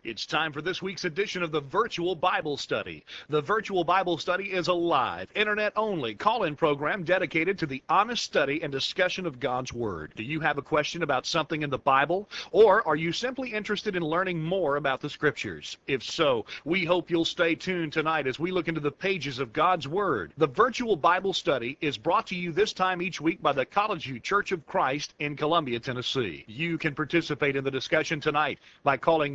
It's time for this week's edition of the Virtual Bible Study. The Virtual Bible Study is a live, internet-only call-in program dedicated to the honest study and discussion of God's Word. Do you have a question about something in the Bible? Or are you simply interested in learning more about the Scriptures? If so, we hope you'll stay tuned tonight as we look into the pages of God's Word. The Virtual Bible Study is brought to you this time each week by the College View Church of Christ in Columbia, Tennessee. You can participate in the discussion tonight by calling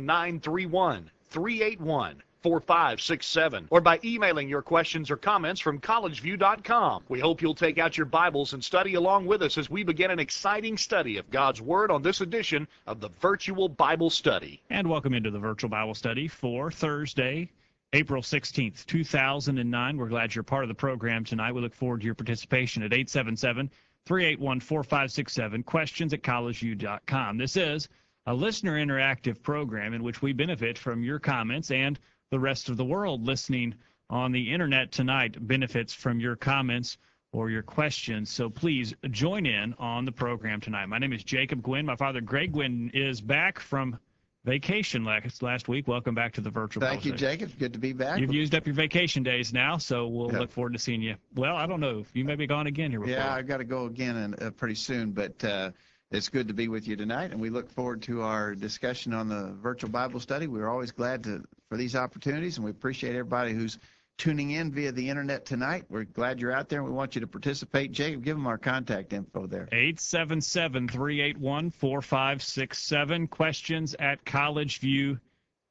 931-381-4567 or by emailing your questions or comments from collegeview.com. We hope you'll take out your Bibles and study along with us as we begin an exciting study of God's Word on this edition of the Virtual Bible Study. And welcome into the Virtual Bible Study for Thursday, April 16th, 2009. We're glad you're part of the program tonight. We look forward to your participation at 877-381-4567, questions at collegeview.com. This is a listener interactive program in which we benefit from your comments, and the rest of the world listening on the internet tonight benefits from your comments or your questions. So please join in on the program tonight. My name is Jacob Gwynn. My father, Greg Gwynn, is back from vacation last week. Welcome back to the Virtual Bible Study. Thank you, Jacob. Good to be back. You've used up your vacation days now, so we'll look forward to seeing you. Well, I don't know. You may be gone again here before. Yeah, I've got to go again pretty soon, but it's good to be with you tonight, and we look forward to our discussion on the Virtual Bible Study. We're always glad for these opportunities, and we appreciate everybody who's tuning in via the internet tonight. We're glad you're out there, and we want you to participate. Jacob, give them our contact info there. 877-381-4567, questions at collegeview.com.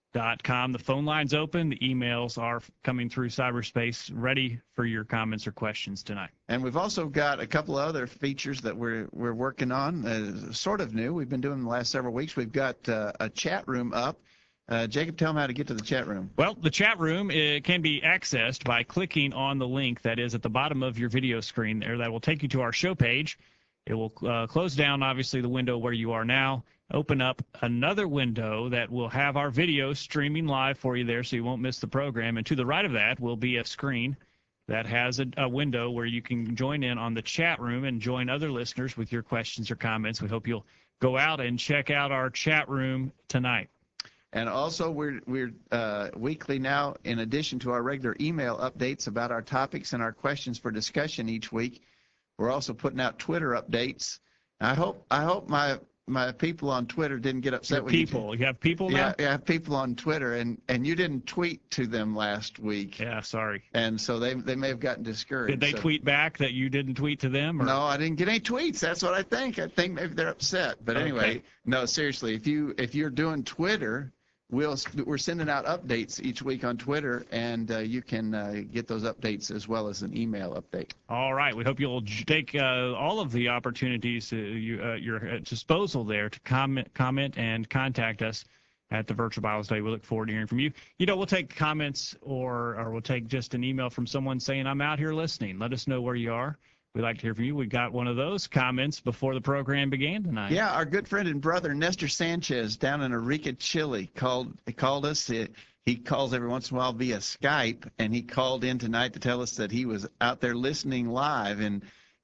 The phone line's open. The emails are coming through cyberspace, ready for your comments or questions tonight. And we've also got a couple of other features that we're working on, sort of new. We've been doing the last several weeks. We've got a chat room up. Jacob, tell them how to get to the chat room. Well, the chat room can be accessed by clicking on the link that is at the bottom of your video screen there. That will take you to our show page. It will close down, obviously, the window where you are now, open up another window that will have our video streaming live for you there so you won't miss the program. And to the right of that will be a screen that has a window where you can join in on the chat room and join other listeners with your questions or comments. We hope you'll go out and check out our chat room tonight. And also, we're weekly now, in addition to our regular email updates about our topics and our questions for discussion each week, we're also putting out Twitter updates. I hope my people on Twitter didn't get upset with people. You have people now? Yeah, I have people on Twitter, and you didn't tweet to them last week. Yeah, sorry. And so they may have gotten discouraged. Did they tweet back that you didn't tweet to them? Or? No, I didn't get any tweets. That's what I think. I think maybe they're upset. But anyway, no, seriously, if you're doing Twitter, we're sending out updates each week on Twitter, and you can get those updates as well as an email update. All right. We hope you'll take all of the opportunities at your disposal there to comment and contact us at the Virtual Bible Study. We look forward to hearing from you. We'll take comments or we'll take just an email from someone saying, I'm out here listening. Let us know where you are. We'd like to hear from you. We got one of those comments before the program began tonight. Yeah, our good friend and brother Nestor Sanchez down in Arica, Chile called us. He calls every once in a while via Skype, and he called in tonight to tell us that he was out there listening live and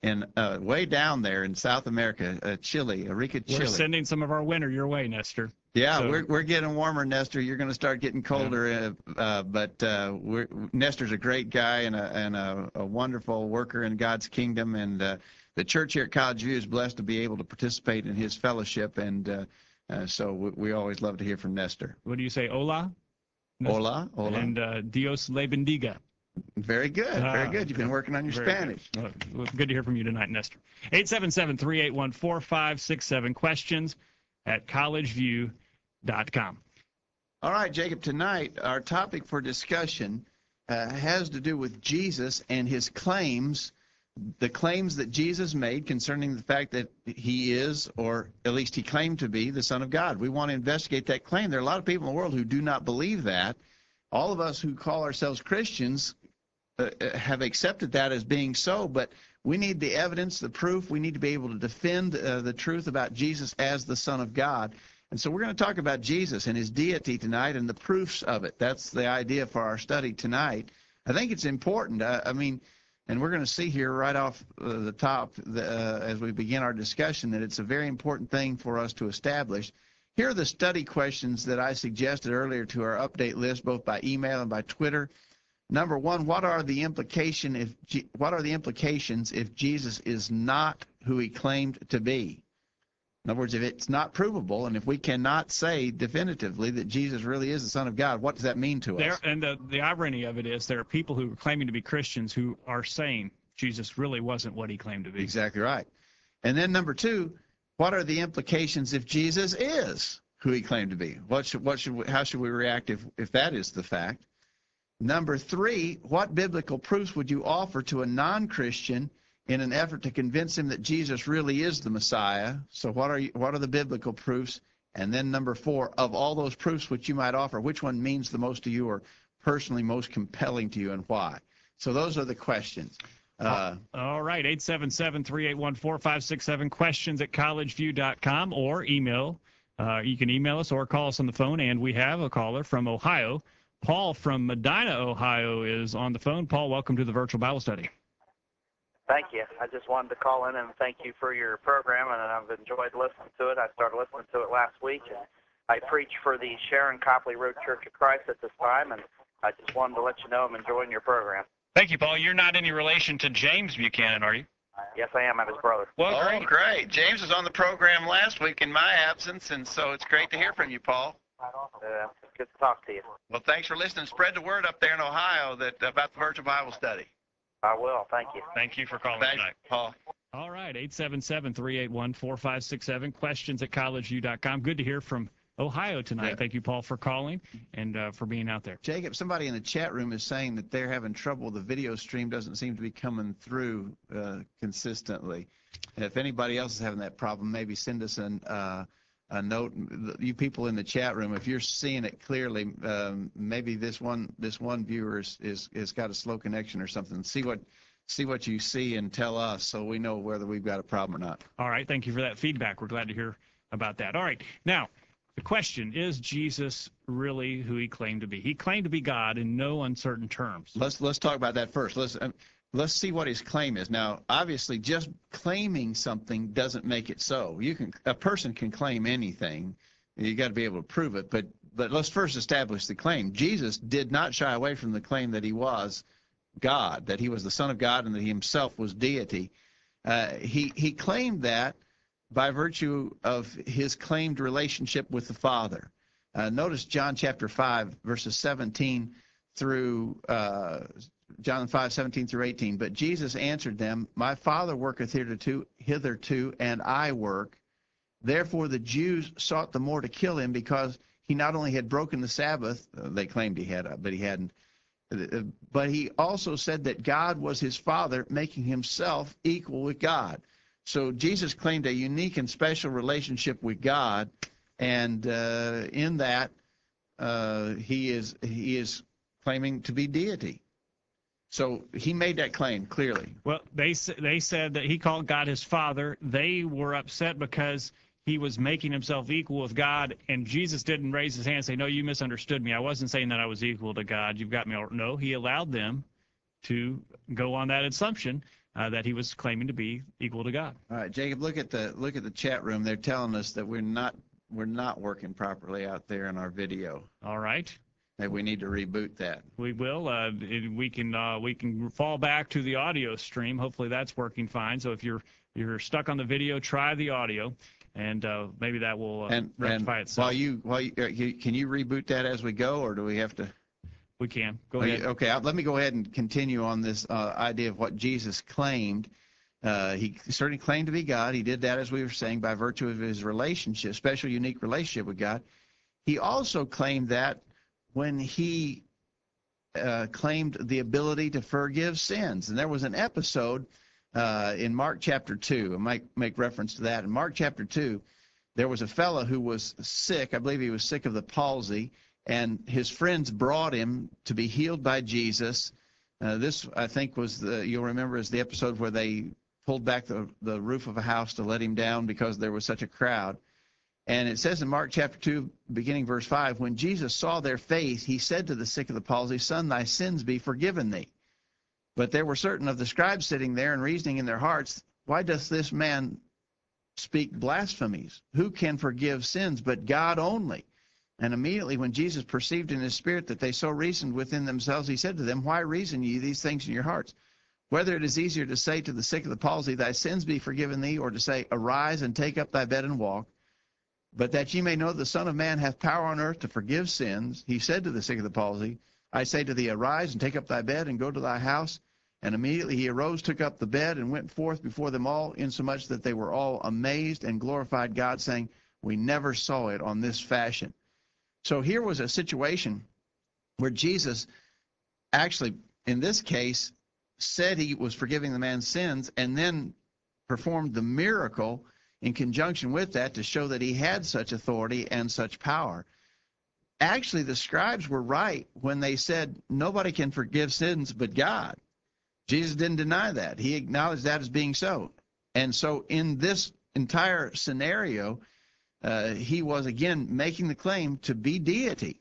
way down there in South America, Chile, Arica, Chile. We're sending some of our winter your way, Nestor. Yeah, so we're getting warmer, Nestor. You're going to start getting colder, but Nestor's a great guy and a wonderful worker in God's kingdom, and the church here at College View is blessed to be able to participate in his fellowship, and so we always love to hear from Nestor. What do you say, hola? Hola, hola. And Dios le bendiga. Very good, very good. You've been working on your Spanish. Good. Well, good to hear from you tonight, Nestor. 877-381-4567, questions at collegeview.com. All right, Jacob, tonight our topic for discussion has to do with Jesus and his claims, the claims that Jesus made concerning the fact that he is, or at least he claimed to be, the Son of God. We want to investigate that claim. There are a lot of people in the world who do not believe that. All of us who call ourselves Christians have accepted that as being so, but we need the evidence, the proof. We need to be able to defend the truth about Jesus as the Son of God. And so we're going to talk about Jesus and his deity tonight and the proofs of it. That's the idea for our study tonight. I think it's important. And we're going to see here right off the top as we begin our discussion that it's a very important thing for us to establish. Here are the study questions that I suggested earlier to our update list, both by email and by Twitter. Number one, what are the implications if Jesus is not who he claimed to be? In other words, if it's not provable, and if we cannot say definitively that Jesus really is the Son of God, what does that mean to us? And the irony of it is there are people who are claiming to be Christians who are saying Jesus really wasn't what he claimed to be. Exactly right. And then number two, what are the implications if Jesus is who he claimed to be? How should we react if that is the fact? Number three, what biblical proofs would you offer to a non-Christian in an effort to convince him that Jesus really is the Messiah? So what are the biblical proofs? And then number four, of all those proofs which you might offer, which one means the most to you or personally most compelling to you, and why? So those are the questions. All right, 877-381-4567, questions at collegeview.com, or email. You can email us or call us on the phone, and we have a caller from Ohio. Paul from Medina, Ohio is on the phone. Paul, welcome to the Virtual Bible Study. Thank you. I just wanted to call in and thank you for your program, and I've enjoyed listening to it. I started listening to it last week, and I preach for the Sharon Copley Road Church of Christ at this time, and I just wanted to let you know I'm enjoying your program. Thank you, Paul. You're not any relation to James Buchanan, are you? Yes, I am. I'm his brother. Well, Oh, great. James was on the program last week in my absence, and so it's great to hear from you, Paul. It's good to talk to you. Well, thanks for listening. Spread the word up there in Ohio about the Virtual Bible Study. I will. Thank you. Thank you for calling Thanks, tonight. Paul. All right, 877-381-4567, questions at collegeview.com. Good to hear from Ohio tonight. Yeah. Thank you, Paul, for calling and for being out there. Jacob, somebody in the chat room is saying that they're having trouble. The video stream doesn't seem to be coming through consistently. And if anybody else is having that problem, maybe send us a note. You people in the chat room, if you're seeing it clearly, maybe this one viewer is got a slow connection or something. See what you see and tell us so we know whether we've got a problem or not. All right, thank you for that feedback. We're glad to hear about that. All right, now, the question, is Jesus really who he claimed to be? He claimed to be God in no uncertain terms. Let's talk about that first. Let's see what his claim is. Now, obviously, just claiming something doesn't make it so. A person can claim anything. You got to be able to prove it. But let's first establish the claim. Jesus did not shy away from the claim that he was God, that he was the Son of God, and that he himself was deity. He claimed that by virtue of his claimed relationship with the Father. Notice John chapter 5, verses 17 through John 5:17 through 18. But Jesus answered them, My Father worketh hitherto, and I work. Therefore the Jews sought the more to kill him, because he not only had broken the Sabbath, they claimed he had, but he hadn't. But he also said that God was his Father, making himself equal with God. So Jesus claimed a unique and special relationship with God, and in that he is claiming to be deity. So he made that claim clearly. Well, they said that he called God his Father. They were upset because he was making himself equal with God, and Jesus didn't raise his hand and say, no, you misunderstood me. I wasn't saying that I was equal to God. You've got me. No, he allowed them to go on that assumption that he was claiming to be equal to God. All right, Jacob, look at the chat room. They're telling us that we're not working properly out there in our video. All right. Maybe we need to reboot that. We will. We can fall back to the audio stream. Hopefully that's working fine. So if you're stuck on the video, try the audio, and maybe that will rectify itself. Can you reboot that as we go, or do we have to? We can. Go ahead. Okay, let me go ahead and continue on this idea of what Jesus claimed. He certainly claimed to be God. He did that, as we were saying, by virtue of his relationship, special, unique relationship with God. He also claimed that when he claimed the ability to forgive sins. And there was an episode in Mark chapter 2. I might make reference to that. In Mark chapter 2, there was a fellow who was sick. I believe he was sick of the palsy, and his friends brought him to be healed by Jesus. This, I think, you'll remember, is the episode where they pulled back the roof of a house to let him down because there was such a crowd. And it says in Mark chapter 2, beginning verse 5, when Jesus saw their faith, he said to the sick of the palsy, Son, thy sins be forgiven thee. But there were certain of the scribes sitting there and reasoning in their hearts, why doth this man speak blasphemies? Who can forgive sins but God only? And immediately when Jesus perceived in his spirit that they so reasoned within themselves, he said to them, Why reason ye these things in your hearts? Whether it is easier to say to the sick of the palsy, Thy sins be forgiven thee, or to say, Arise and take up thy bed and walk. But that ye may know the Son of Man hath power on earth to forgive sins, he said to the sick of the palsy, I say to thee, Arise and take up thy bed and go to thy house. And immediately he arose, took up the bed, and went forth before them all, insomuch that they were all amazed and glorified God, saying, We never saw it on this fashion. So here was a situation where Jesus actually, in this case, said he was forgiving the man's sins and then performed the miracle in conjunction with that to show that he had such authority and such power. Actually, the scribes were right when they said nobody can forgive sins but God. Jesus didn't deny that. He acknowledged that as being so. And so in this entire scenario, he was, again, making the claim to be deity.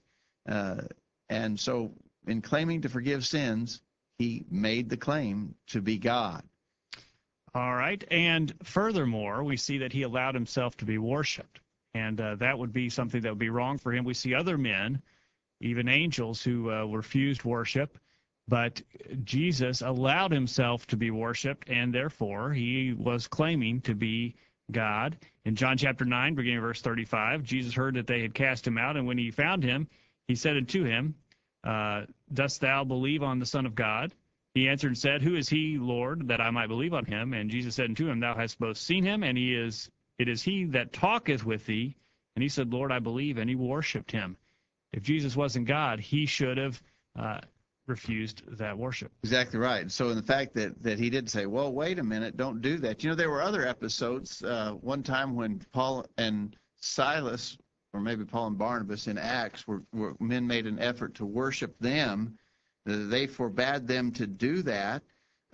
And so in claiming to forgive sins, he made the claim to be God. All right. And furthermore, we see that he allowed himself to be worshipped. And that would be something that would be wrong for him. We see other men, even angels, who refused worship. But Jesus allowed himself to be worshipped, and therefore he was claiming to be God. In John chapter 9, beginning of verse 35, Jesus heard that they had cast him out, and when he found him, he said unto him, Dost thou believe on the Son of God? He answered and said, Who is he, Lord, that I might believe on him? And Jesus said unto him, Thou hast both seen him, and it is he that talketh with thee. And he said, Lord, I believe, and he worshipped him. If Jesus wasn't God, he should have refused that worship. Exactly right. So in the fact that he did say, well, wait a minute, don't do that. You know, there were other episodes. One time when Paul and Silas, or maybe Paul and Barnabas in Acts, were men made an effort to worship them. They forbade them to do that.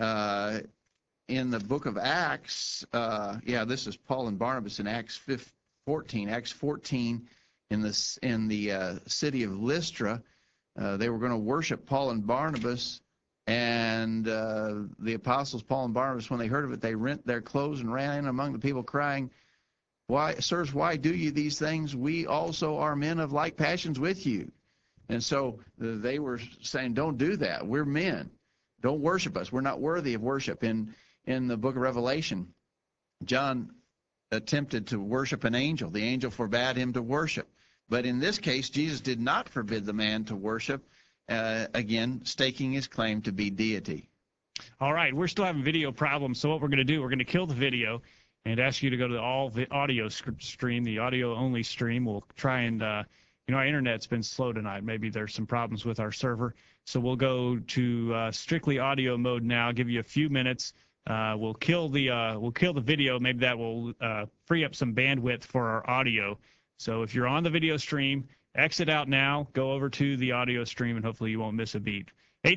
In the book of Acts, this is Paul and Barnabas in Acts 14. Acts 14, in the city of Lystra, they were going to worship Paul and Barnabas, and the apostles Paul and Barnabas, when they heard of it, they rent their clothes and ran in among the people, crying, "Why, sirs, why do you these things? We also are men of like passions with you." And so they were saying, don't do that. We're men. Don't worship us. We're not worthy of worship. In the book of Revelation, John attempted to worship an angel. The angel forbade him to worship. But in this case, Jesus did not forbid the man to worship, again, staking his claim to be deity. All right, we're still having video problems, so what we're going to do, we're going to kill the video and ask you to go to the audio stream, the audio-only stream. We'll try and, our internet's been slow tonight. Maybe there's some problems with our server. So we'll go to strictly audio mode now, give you a few minutes. We'll kill the video. Maybe that will free up some bandwidth for our audio. So if you're on the video stream, exit out now, go over to the audio stream, and hopefully you won't miss a beat.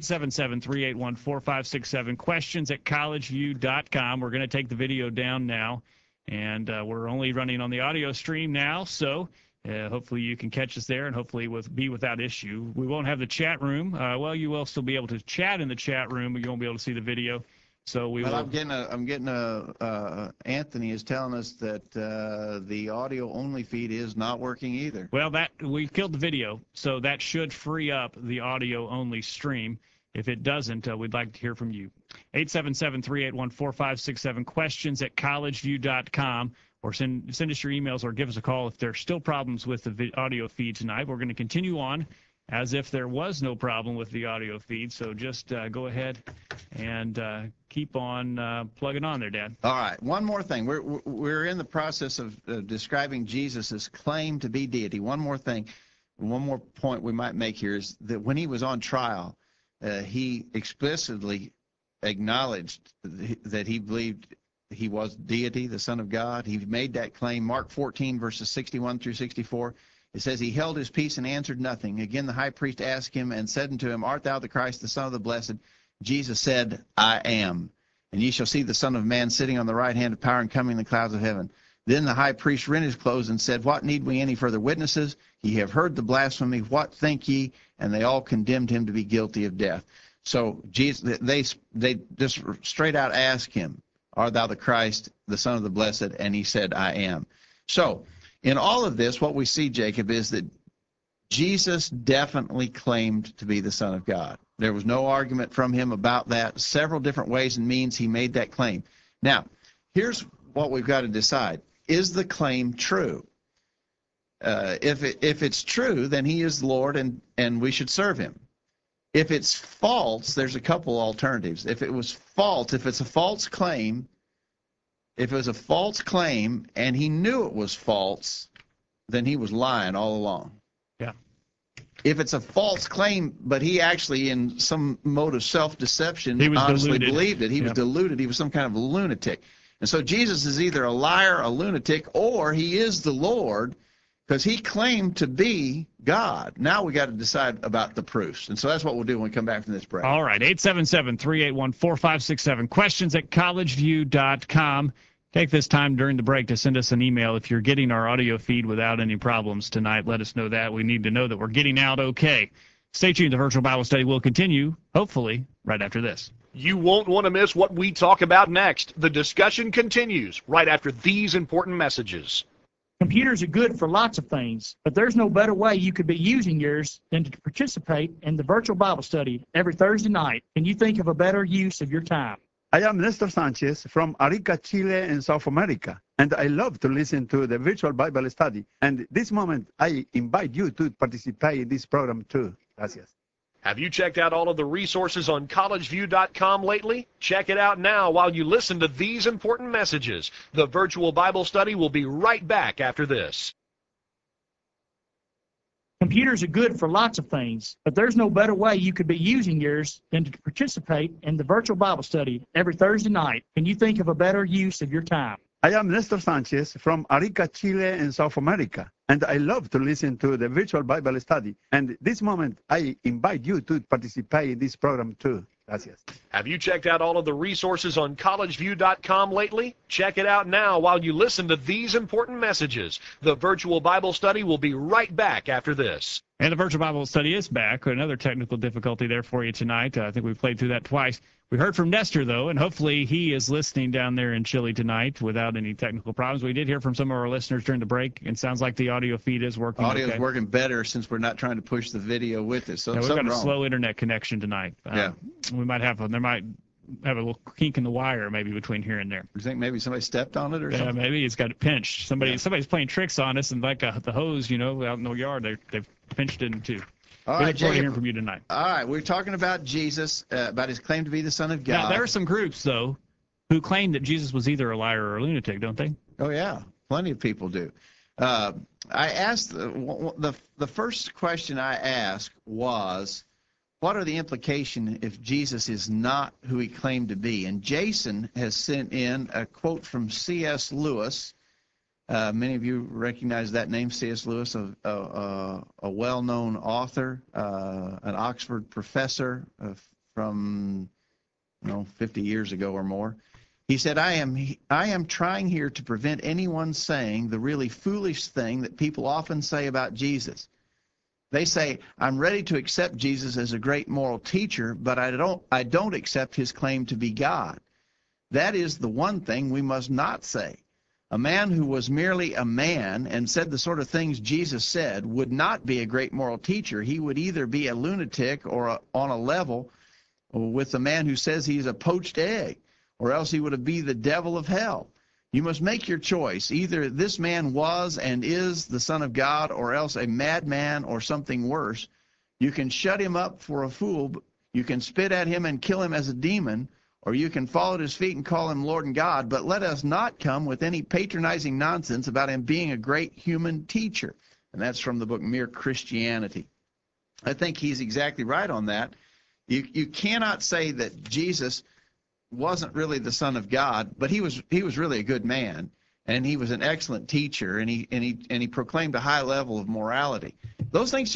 877-381-4567, questions at collegeview.com. We're going to take the video down now, and we're only running on the audio stream now, so hopefully you can catch us there, and hopefully be without issue. We won't have the chat room. You will still be able to chat in the chat room, but you won't be able to see the video. So we will. I'm getting Anthony is telling us that the audio only feed is not working either. Well, we killed the video, so that should free up the audio only stream. If it doesn't, we'd like to hear from you. 877-381-4567, questions at collegeview.com, or send us your emails or give us a call if there's still problems with the audio feed tonight. We're going to continue on as if there was no problem with the audio feed. So just go ahead and keep on plugging on there, Dad. All right. One more thing. We're in the process of describing Jesus' claim to be deity. One more thing, one more point we might make here is that when he was on trial, he explicitly acknowledged that he believed he was deity, the Son of God. He made that claim. Mark 14, verses 61 through 64. It says, he held his peace and answered nothing. Again, the high priest asked him and said unto him, Art thou the Christ, the Son of the Blessed? Jesus said, I am. And ye shall see the Son of Man sitting on the right hand of power and coming in the clouds of heaven. Then the high priest rent his clothes and said, What need we any further witnesses? Ye have heard the blasphemy. What think ye? And they all condemned him to be guilty of death. So Jesus, they just straight out asked him, art thou the Christ, the Son of the Blessed? And he said, I am. So in all of this, what we see, Jacob, is that Jesus definitely claimed to be the Son of God. There was no argument from him about that. Several different ways and means he made that claim. Now, here's what we've got to decide. Is the claim true? If it's true, then he is Lord and we should serve him. If it's false, there's a couple alternatives. If it was false, if it's a false claim, if it was a false claim and he knew it was false, then he was lying all along. Yeah. If it's a false claim, but he actually, in some mode of self-deception, honestly believed it, he was deluded, he was some kind of a lunatic. And so Jesus is either a liar, a lunatic, or he is the Lord, because he claimed to be God. Now we got to decide about the proofs. And so that's what we'll do when we come back from this break. All right, 877-381-4567. Questions at collegeview.com. Take this time during the break to send us an email. If you're getting our audio feed without any problems tonight, let us know that. We need to know that we're getting out okay. Stay tuned. The Virtual Bible Study will continue, hopefully, right after this. You won't want to miss what we talk about next. The discussion continues right after these important messages. Computers are good for lots of things, but there's no better way you could be using yours than to participate in the Virtual Bible Study every Thursday night. Can you think of a better use of your time? I am Nestor Sanchez from Arica, Chile in South America, and I love to listen to the Virtual Bible Study. And this moment, I invite you to participate in this program too. Gracias. Have you checked out all of the resources on collegeview.com lately? Check it out now while you listen to these important messages. The Virtual Bible Study will be right back after this. Computers are good for lots of things, but there's no better way you could be using yours than to participate in the Virtual Bible Study every Thursday night. Can you think of a better use of your time? I am Nestor Sanchez from Arica, Chile in South America, and I love to listen to the Virtual Bible Study. And this moment, I invite you to participate in this program too. Gracias. Have you checked out all of the resources on collegeview.com lately? Check it out now while you listen to these important messages. The Virtual Bible Study will be right back after this. And the Virtual Bible Study is back. Another technical difficulty there for you tonight. I think we played through that twice. We heard from Nestor, though, and hopefully he is listening down there in Chile tonight without any technical problems. We did hear from some of our listeners during the break, and sounds like the audio feed is working. Audio is working better since we're not trying to push the video with it. So we've got a slow internet connection tonight. We might have there might have a little kink in the wire maybe between here and there. You think maybe somebody stepped on it or something? Yeah, maybe it's got it pinched. Somebody's playing tricks on us, and like the hose, out in the yard, they've pinched it in two. All right, Jacob, hearing from you tonight. All right, we're talking about Jesus, about his claim to be the Son of God. Now, there are some groups, though, who claim that Jesus was either a liar or a lunatic, don't they? Oh, yeah. Plenty of people do. I asked, the first question I asked was, what are the implications if Jesus is not who he claimed to be? And Jason has sent in a quote from C.S. Lewis. Many of you recognize that name, C.S. Lewis, a well-known author, an Oxford professor from 50 years ago or more. He said, I am trying here to prevent anyone saying the really foolish thing that people often say about Jesus. They say, I'm ready to accept Jesus as a great moral teacher, but I don't accept his claim to be God. That is the one thing we must not say. A man who was merely a man and said the sort of things Jesus said would not be a great moral teacher. He would either be a lunatic or on a level with the man who says he's a poached egg, or else he would be the devil of hell. You must make your choice. Either this man was and is the Son of God, or else a madman or something worse. You can shut him up for a fool. You can spit at him and kill him as a demon, or you can fall at his feet and call him Lord and God, but let us not come with any patronizing nonsense about him being a great human teacher. And that's from the book Mere Christianity. I think he's exactly right on that. You cannot say that Jesus wasn't really the Son of God, but he was really a good man, and he was an excellent teacher, and he proclaimed a high level of morality. Those things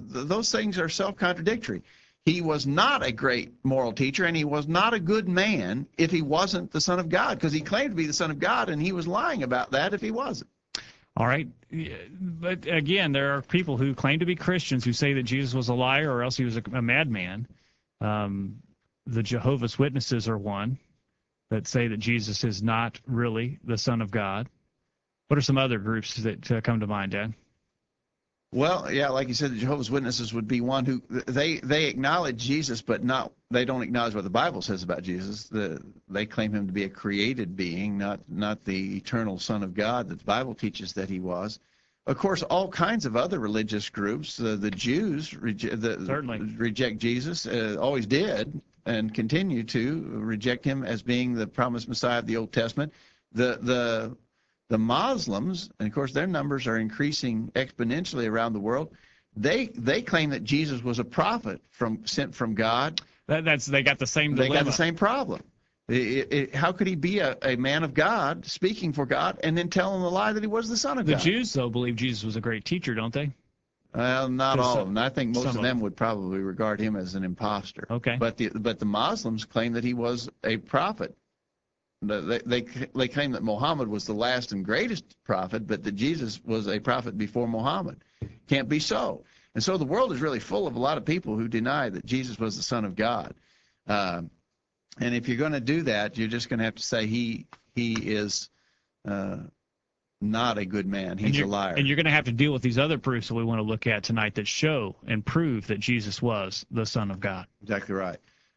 are self-contradictory. He was not a great moral teacher, and he was not a good man if he wasn't the Son of God, because he claimed to be the Son of God, and he was lying about that if he wasn't. All right. But again, there are people who claim to be Christians who say that Jesus was a liar or else he was a madman. The Jehovah's Witnesses are one. that say that Jesus is not really the Son of God. What are some other groups that come to mind, Dad? Well, yeah, like you said, the Jehovah's Witnesses would be one who they acknowledge Jesus, but they don't acknowledge what the Bible says about Jesus. They claim him to be a created being, not the eternal Son of God that the Bible teaches that he was. Of course, all kinds of other religious groups, the Jews reject Jesus, always did, and continue to reject him as being the promised Messiah of the Old Testament. The Muslims, and of course their numbers are increasing exponentially around the world, they claim that Jesus was a prophet sent from God. They got the same dilemma. They got the same problem. How could he be a man of God, speaking for God, and then telling the lie that he was the Son of God? The Jews, though, believe Jesus was a great teacher, don't they? Well, not all of them. I think most of them would probably regard him as an imposter. Okay. But the Muslims claim that he was a prophet. They claim that Muhammad was the last and greatest prophet, but that Jesus was a prophet before Muhammad. Can't be so. And so the world is really full of a lot of people who deny that Jesus was the Son of God. And if you're going to do that, you're just going to have to say he is not a good man. He's a liar. And you're going to have to deal with these other proofs that we want to look at tonight that show and prove that Jesus was the Son of God. Exactly right.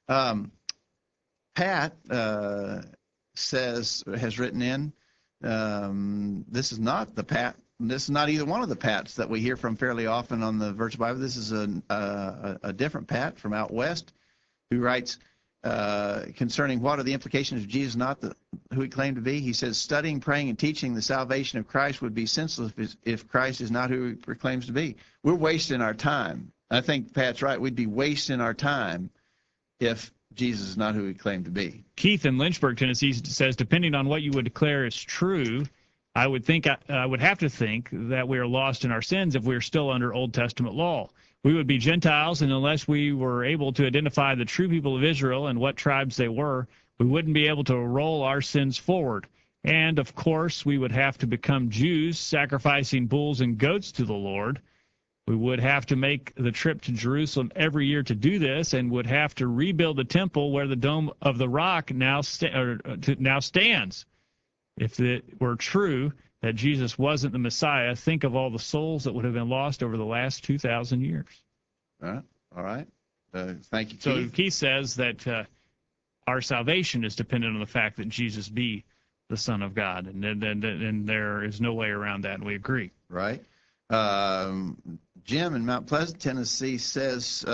Pat has written in, this is not either one of the Pats that we hear from fairly often on the Virtual Bible. This is a different Pat from out west who writes concerning what are the implications of Jesus not who he claimed to be. He says, studying, praying, and teaching the salvation of Christ would be senseless if Christ is not who he proclaims to be. We're wasting our time. I think Pat's right. We'd be wasting our time if Jesus is not who he claimed to be. Keith in Lynchburg, Tennessee says, depending on what you would declare is true, I would have to think that we are lost in our sins if we are still under Old Testament law. We would be Gentiles, and unless we were able to identify the true people of Israel and what tribes they were, we wouldn't be able to roll our sins forward. And, of course, we would have to become Jews, sacrificing bulls and goats to the Lord. We would have to make the trip to Jerusalem every year to do this, and would have to rebuild the temple where the Dome of the Rock now stands. If it were true that Jesus wasn't the Messiah, think of all the souls that would have been lost over the last 2,000 years. All right. Thank you, Keith. So Keith says that our salvation is dependent on the fact that Jesus be the Son of God, and there is no way around that, and we agree. Right. Jim in Mount Pleasant, Tennessee says,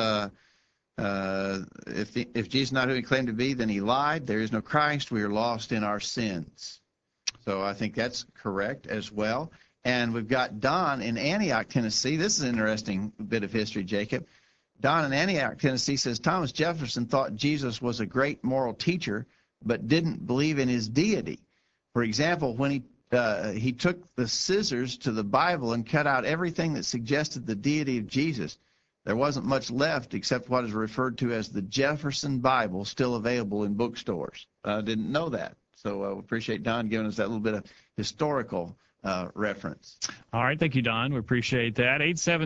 if Jesus is not who he claimed to be, then he lied. There is no Christ. We are lost in our sins. So I think that's correct as well. And we've got Don in Antioch, Tennessee. This is an interesting bit of history, Jacob. Don in Antioch, Tennessee says, Thomas Jefferson thought Jesus was a great moral teacher, but didn't believe in his deity. For example, when he took the scissors to the Bible and cut out everything that suggested the deity of Jesus, there wasn't much left except what is referred to as the Jefferson Bible, still available in bookstores. I didn't know that. So I appreciate Don giving us that little bit of historical reference. All right. Thank you, Don. We appreciate that.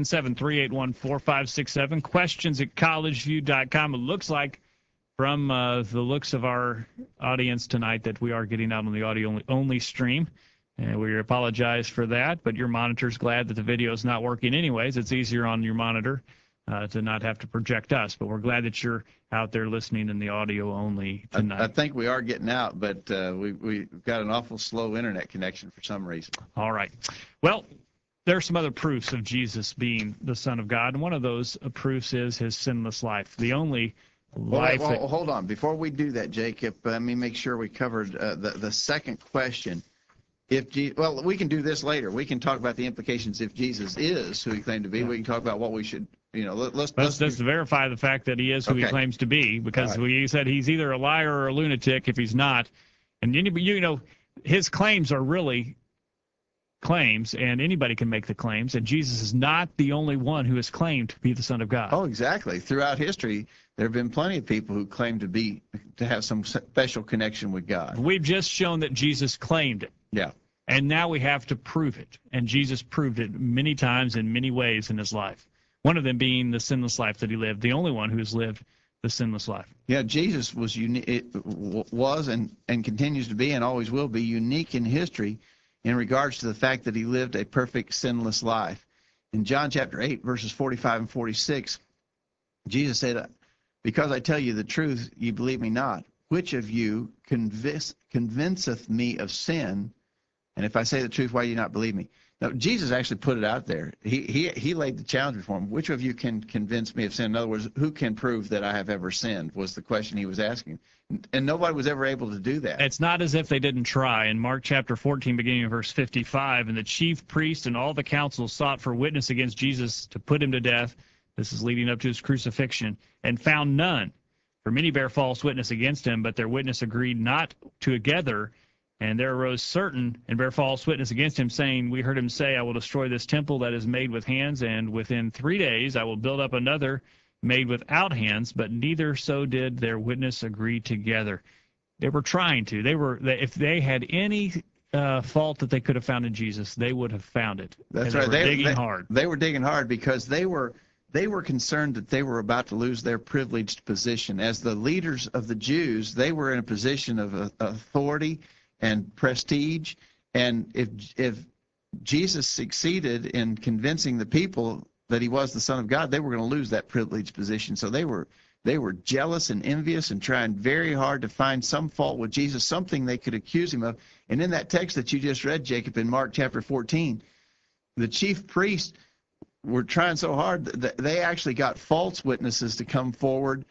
877-381-4567. Questions@collegeview.com. It looks like from the looks of our audience tonight that we are getting out on the audio-only stream. And we apologize for that, but your monitor's glad that the video is not working anyways. It's easier on your monitor to not have to project us, but we're glad that you're out there listening in the audio only tonight. I think we are getting out, but we've got an awful slow internet connection for some reason. All right. Well, there are some other proofs of Jesus being the Son of God, and one of those proofs is his sinless life. The only life. Well, hold on. Before we do that, Jacob, let me make sure we covered the second question. Well, we can do this later. We can talk about the implications if Jesus is who he claimed to be. Yeah. We can talk about what we should, let's verify the fact that he is who he claims to be, because we said he's either a liar or a lunatic if he's not. And his claims are really claims, and anybody can make the claims, and Jesus is not the only one who has claimed to be the Son of God. Oh, exactly. Throughout history, there have been plenty of people who claim to have some special connection with God. We've just shown that Jesus claimed it. Yeah. And now we have to prove it. And Jesus proved it many times in many ways in his life. One of them being the sinless life that he lived, the only one who has lived the sinless life. Yeah, Jesus was unique, was and continues to be and always will be unique in history in regards to the fact that he lived a perfect sinless life. In John chapter 8, verses 45 and 46, Jesus said, "Because I tell you the truth, you believe me not. Which of you convinceth me of sin? And if I say the truth, why do you not believe me?" Now, Jesus actually put it out there. He laid the challenge before him. Which of you can convince me of sin? In other words, who can prove that I have ever sinned was the question he was asking. And nobody was ever able to do that. It's not as if they didn't try. In Mark chapter 14, beginning in verse 55, and the chief priest and all the council sought for witness against Jesus to put him to death. This is leading up to his crucifixion, and found none. For many bear false witness against him, but their witness agreed not together. And there arose certain and bear false witness against him, saying, We heard him say, I will destroy this temple that is made with hands, and within 3 days I will build up another made without hands. But neither so did their witness agree together. They were trying to. If they had any fault that they could have found in Jesus, they would have found it. That's right. They were digging hard. They were digging hard because they were concerned that they were about to lose their privileged position. As the leaders of the Jews, they were in a position of authority and prestige. And if Jesus succeeded in convincing the people that he was the Son of God, they were going to lose that privileged position. So they were jealous and envious and trying very hard to find some fault with Jesus, something they could accuse him of. And in that text that you just read, Jacob, in Mark chapter 14, the chief priests were trying so hard that they actually got false witnesses to come forward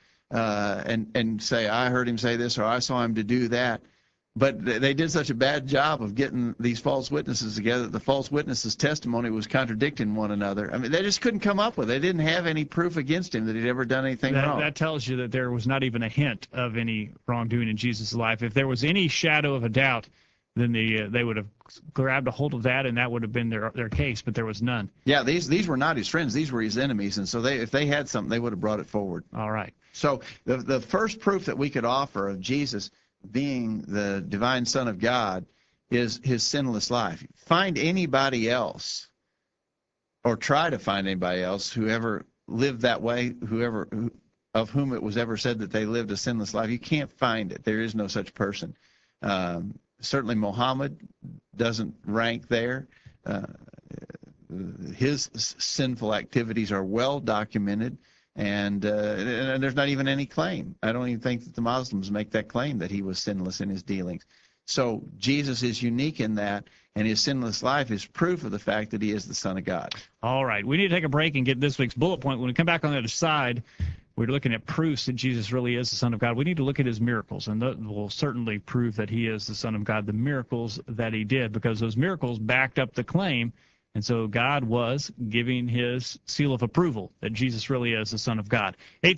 and say, I heard him say this, or I saw him to do that. But they did such a bad job of getting these false witnesses together that the false witnesses' testimony was contradicting one another. I mean, they just couldn't come up with it. They didn't have any proof against him that he'd ever done anything wrong. That tells you that there was not even a hint of any wrongdoing in Jesus' life. If there was any shadow of a doubt, then they would have grabbed a hold of that, and that would have been their case, but there was none. Yeah, these were not his friends. These were his enemies, and so if they had something, they would have brought it forward. All right. So the first proof that we could offer of Jesus being the divine Son of God is his sinless life. Find anybody else, or try to find anybody else who ever lived that way, of whom it was ever said that they lived a sinless life. You can't find it. There is no such person. Certainly Muhammad doesn't rank there. His sinful activities are well documented. And there's not even any claim. I don't even think that the Muslims make that claim that he was sinless in his dealings. So Jesus is unique in that, and his sinless life is proof of the fact that he is the Son of God. All right. We need to take a break and get this week's bullet point. When we come back on the other side, we're looking at proofs that Jesus really is the Son of God. We need to look at his miracles, and that will certainly prove that he is the Son of God, the miracles that he did, because those miracles backed up the claim. And so God was giving his seal of approval that Jesus really is the Son of God.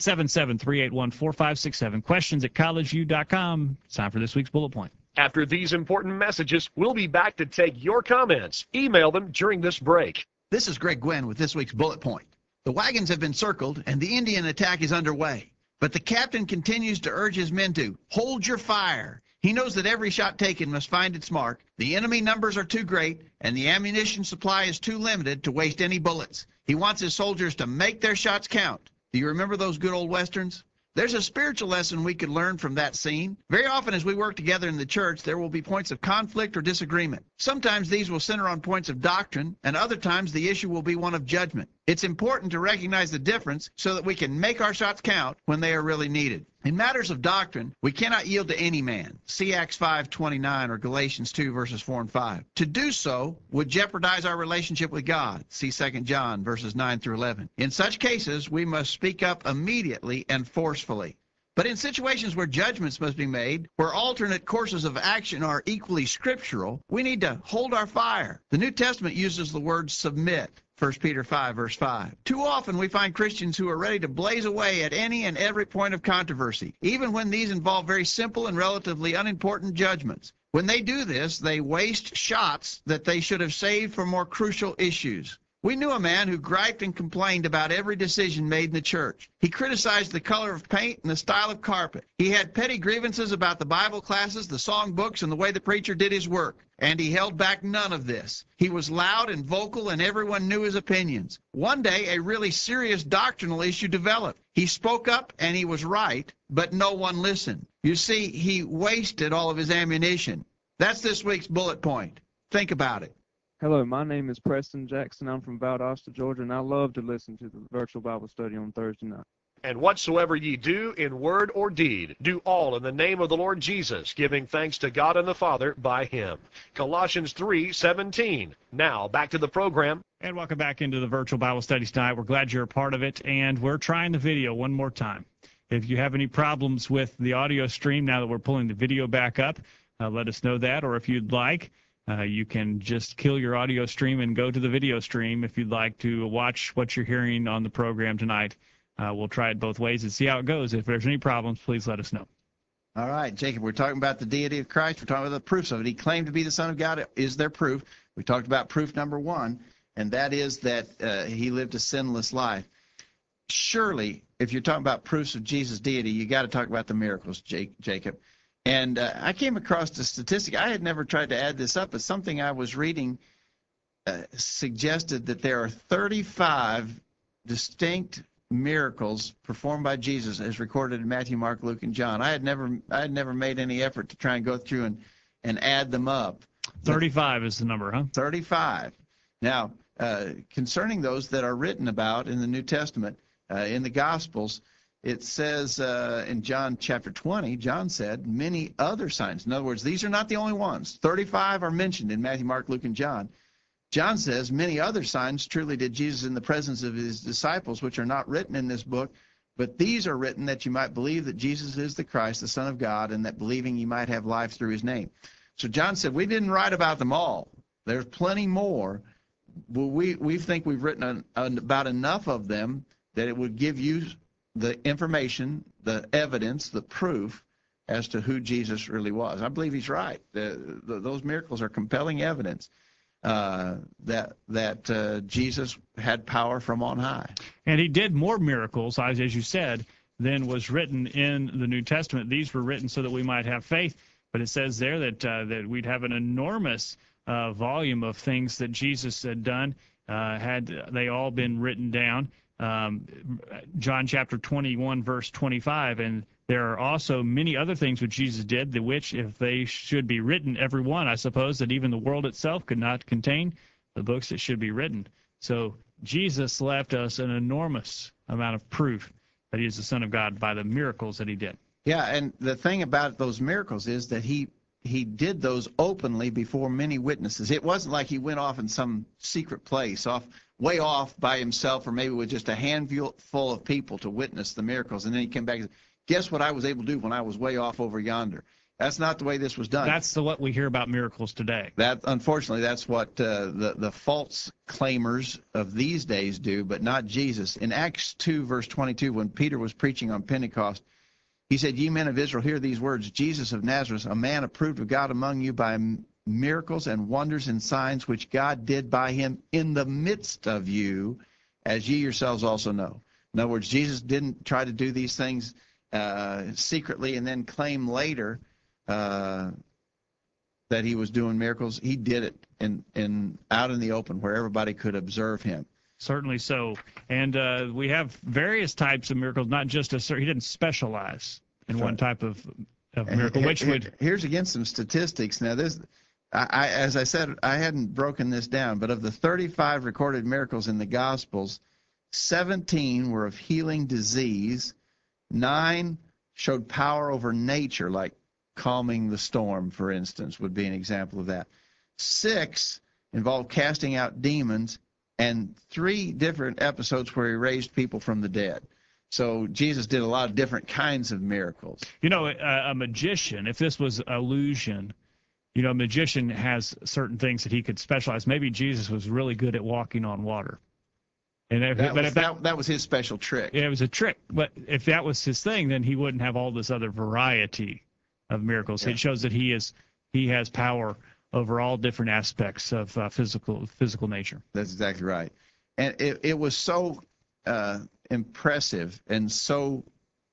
877-381-4567. Questions at collegeview.com. It's time for this week's bullet point. After these important messages, we'll be back to take your comments. Email them during this break. This is Greg Gwynn with this week's bullet point. The wagons have been circled, and the Indian attack is underway. But the captain continues to urge his men to hold your fire. He knows that every shot taken must find its mark. The enemy numbers are too great, and the ammunition supply is too limited to waste any bullets. He wants his soldiers to make their shots count. Do you remember those good old Westerns? There's a spiritual lesson we could learn from that scene. Very often as we work together in the church, there will be points of conflict or disagreement. Sometimes these will center on points of doctrine, and other times the issue will be one of judgment. It's important to recognize the difference so that we can make our shots count when they are really needed. In matters of doctrine, we cannot yield to any man. See Acts 5:29 or Galatians 2 verses 4 and 5. To do so would jeopardize our relationship with God. See 2 John verses 9 through 11. In such cases, we must speak up immediately and forcefully. But in situations where judgments must be made, where alternate courses of action are equally scriptural, we need to hold our fire. The New Testament uses the word submit. 1 Peter 5, verse 5. Too often we find Christians who are ready to blaze away at any and every point of controversy, even when these involve very simple and relatively unimportant judgments. When they do this, they waste shots that they should have saved for more crucial issues. We knew a man who griped and complained about every decision made in the church. He criticized the color of paint and the style of carpet. He had petty grievances about the Bible classes, the song books, and the way the preacher did his work. And he held back none of this. He was loud and vocal, and everyone knew his opinions. One day, a really serious doctrinal issue developed. He spoke up, and he was right, but no one listened. You see, he wasted all of his ammunition. That's this week's bullet point. Think about it. Hello, my name is Preston Jackson. I'm from Valdosta, Georgia, and I love to listen to the virtual Bible study on Thursday night. And whatsoever ye do in word or deed, do all in the name of the Lord Jesus, giving thanks to God and the Father by him. Colossians 3:17. Now, back to the program. And welcome back into the virtual Bible studies tonight. We're glad you're a part of it, and we're trying the video one more time. If you have any problems with the audio stream now that we're pulling the video back up, let us know that, or if you'd like, you can just kill your audio stream and go to the video stream if you'd like to watch what you're hearing on the program tonight. We'll try it both ways and see how it goes. If there's any problems, please let us know. All right, Jacob, we're talking about the deity of Christ. We're talking about the proofs of it. He claimed to be the Son of God. Is there proof? We talked about proof number one, and that is that he lived a sinless life. Surely, if you're talking about proofs of Jesus' deity, you got to talk about the miracles, Jacob. And I came across a statistic. I had never tried to add this up, but something I was reading suggested that there are 35 distinct miracles performed by Jesus as recorded in Matthew, Mark, Luke, and John. I had never made any effort to try and go through and add them up. 35 is the number, huh? 35. Now, concerning those that are written about in the New Testament, in the Gospels, it says in John chapter 20, John said, many other signs. In other words, these are not the only ones. 35 are mentioned in Matthew, Mark, Luke, and John. John says, many other signs truly did Jesus in the presence of his disciples, which are not written in this book, but these are written that you might believe that Jesus is the Christ, the Son of God, and that believing you might have life through his name. So John said, we didn't write about them all. There's plenty more. Well, we think we've written about enough of them that it would give you the information, the evidence, the proof as to who Jesus really was. I believe he's right. Those miracles are compelling evidence that Jesus had power from on high. And he did more miracles, as you said, than was written in the New Testament. These were written so that we might have faith, but it says there that we'd have an enormous volume of things that Jesus had done, had they all been written down. John chapter 21, verse 25, and there are also many other things which Jesus did, the which, if they should be written, every one, I suppose, that even the world itself could not contain the books that should be written. So Jesus left us an enormous amount of proof that he is the Son of God by the miracles that he did. Yeah, and the thing about those miracles is that he did those openly before many witnesses. It wasn't like he went off in some secret place, way off by himself, or maybe with just a handful of people to witness the miracles, and then he came back and said, guess what I was able to do when I was way off over yonder? That's not the way this was done. That's what we hear about miracles today. Unfortunately, that's what the false claimers of these days do, but not Jesus. In Acts 2, verse 22, when Peter was preaching on Pentecost, he said, ye men of Israel, hear these words, Jesus of Nazareth, a man approved of God among you by miracles and wonders and signs which God did by him in the midst of you, as ye yourselves also know. In other words, Jesus didn't try to do these things secretly and then claim later that he was doing miracles. He did it out in the open where everybody could observe him. Certainly so. And we have various types of miracles, not just he didn't specialize in one type of miracle, Here's again some statistics. Now, as I said, I hadn't broken this down, but of the 35 recorded miracles in the Gospels, 17 were of healing disease, 9 showed power over nature, like calming the storm, for instance, would be an example of that. 6 involved casting out demons, and 3 different episodes where he raised people from the dead. So Jesus did a lot of different kinds of miracles. You know, a magician, if this was illusion, you know, a magician has certain things that he could specialize. Maybe Jesus was really good at walking on water. And that was his special trick. Yeah, it was a trick. But if that was his thing, then he wouldn't have all this other variety of miracles. Yeah. It shows that he has power over all different aspects of physical nature. That's exactly right. And it was so impressive and so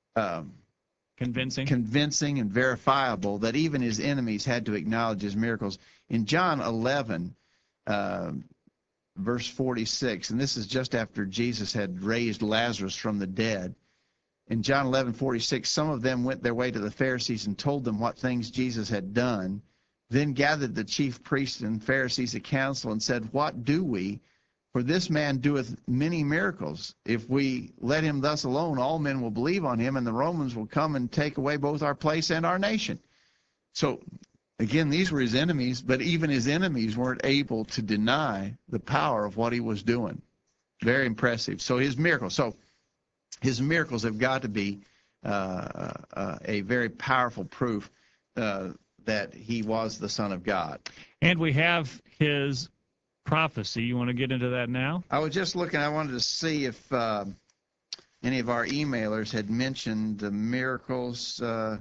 convincing and verifiable that even his enemies had to acknowledge his miracles. In John 11, verse 46, and this is just after Jesus had raised Lazarus from the dead. In John 11:46, some of them went their way to the Pharisees and told them what things Jesus had done. Then gathered the chief priests and Pharisees a council and said, "What do we? For this man doeth many miracles. If we let him thus alone, all men will believe on him, and the Romans will come and take away both our place and our nation." So, again, these were his enemies, but even his enemies weren't able to deny the power of what he was doing. Very impressive. So his miracles. So his miracles have got to be a very powerful proof that he was the Son of God. And we have his prophecy. You want to get into that now? I was just looking. I wanted to see if any of our emailers had mentioned the miracles. I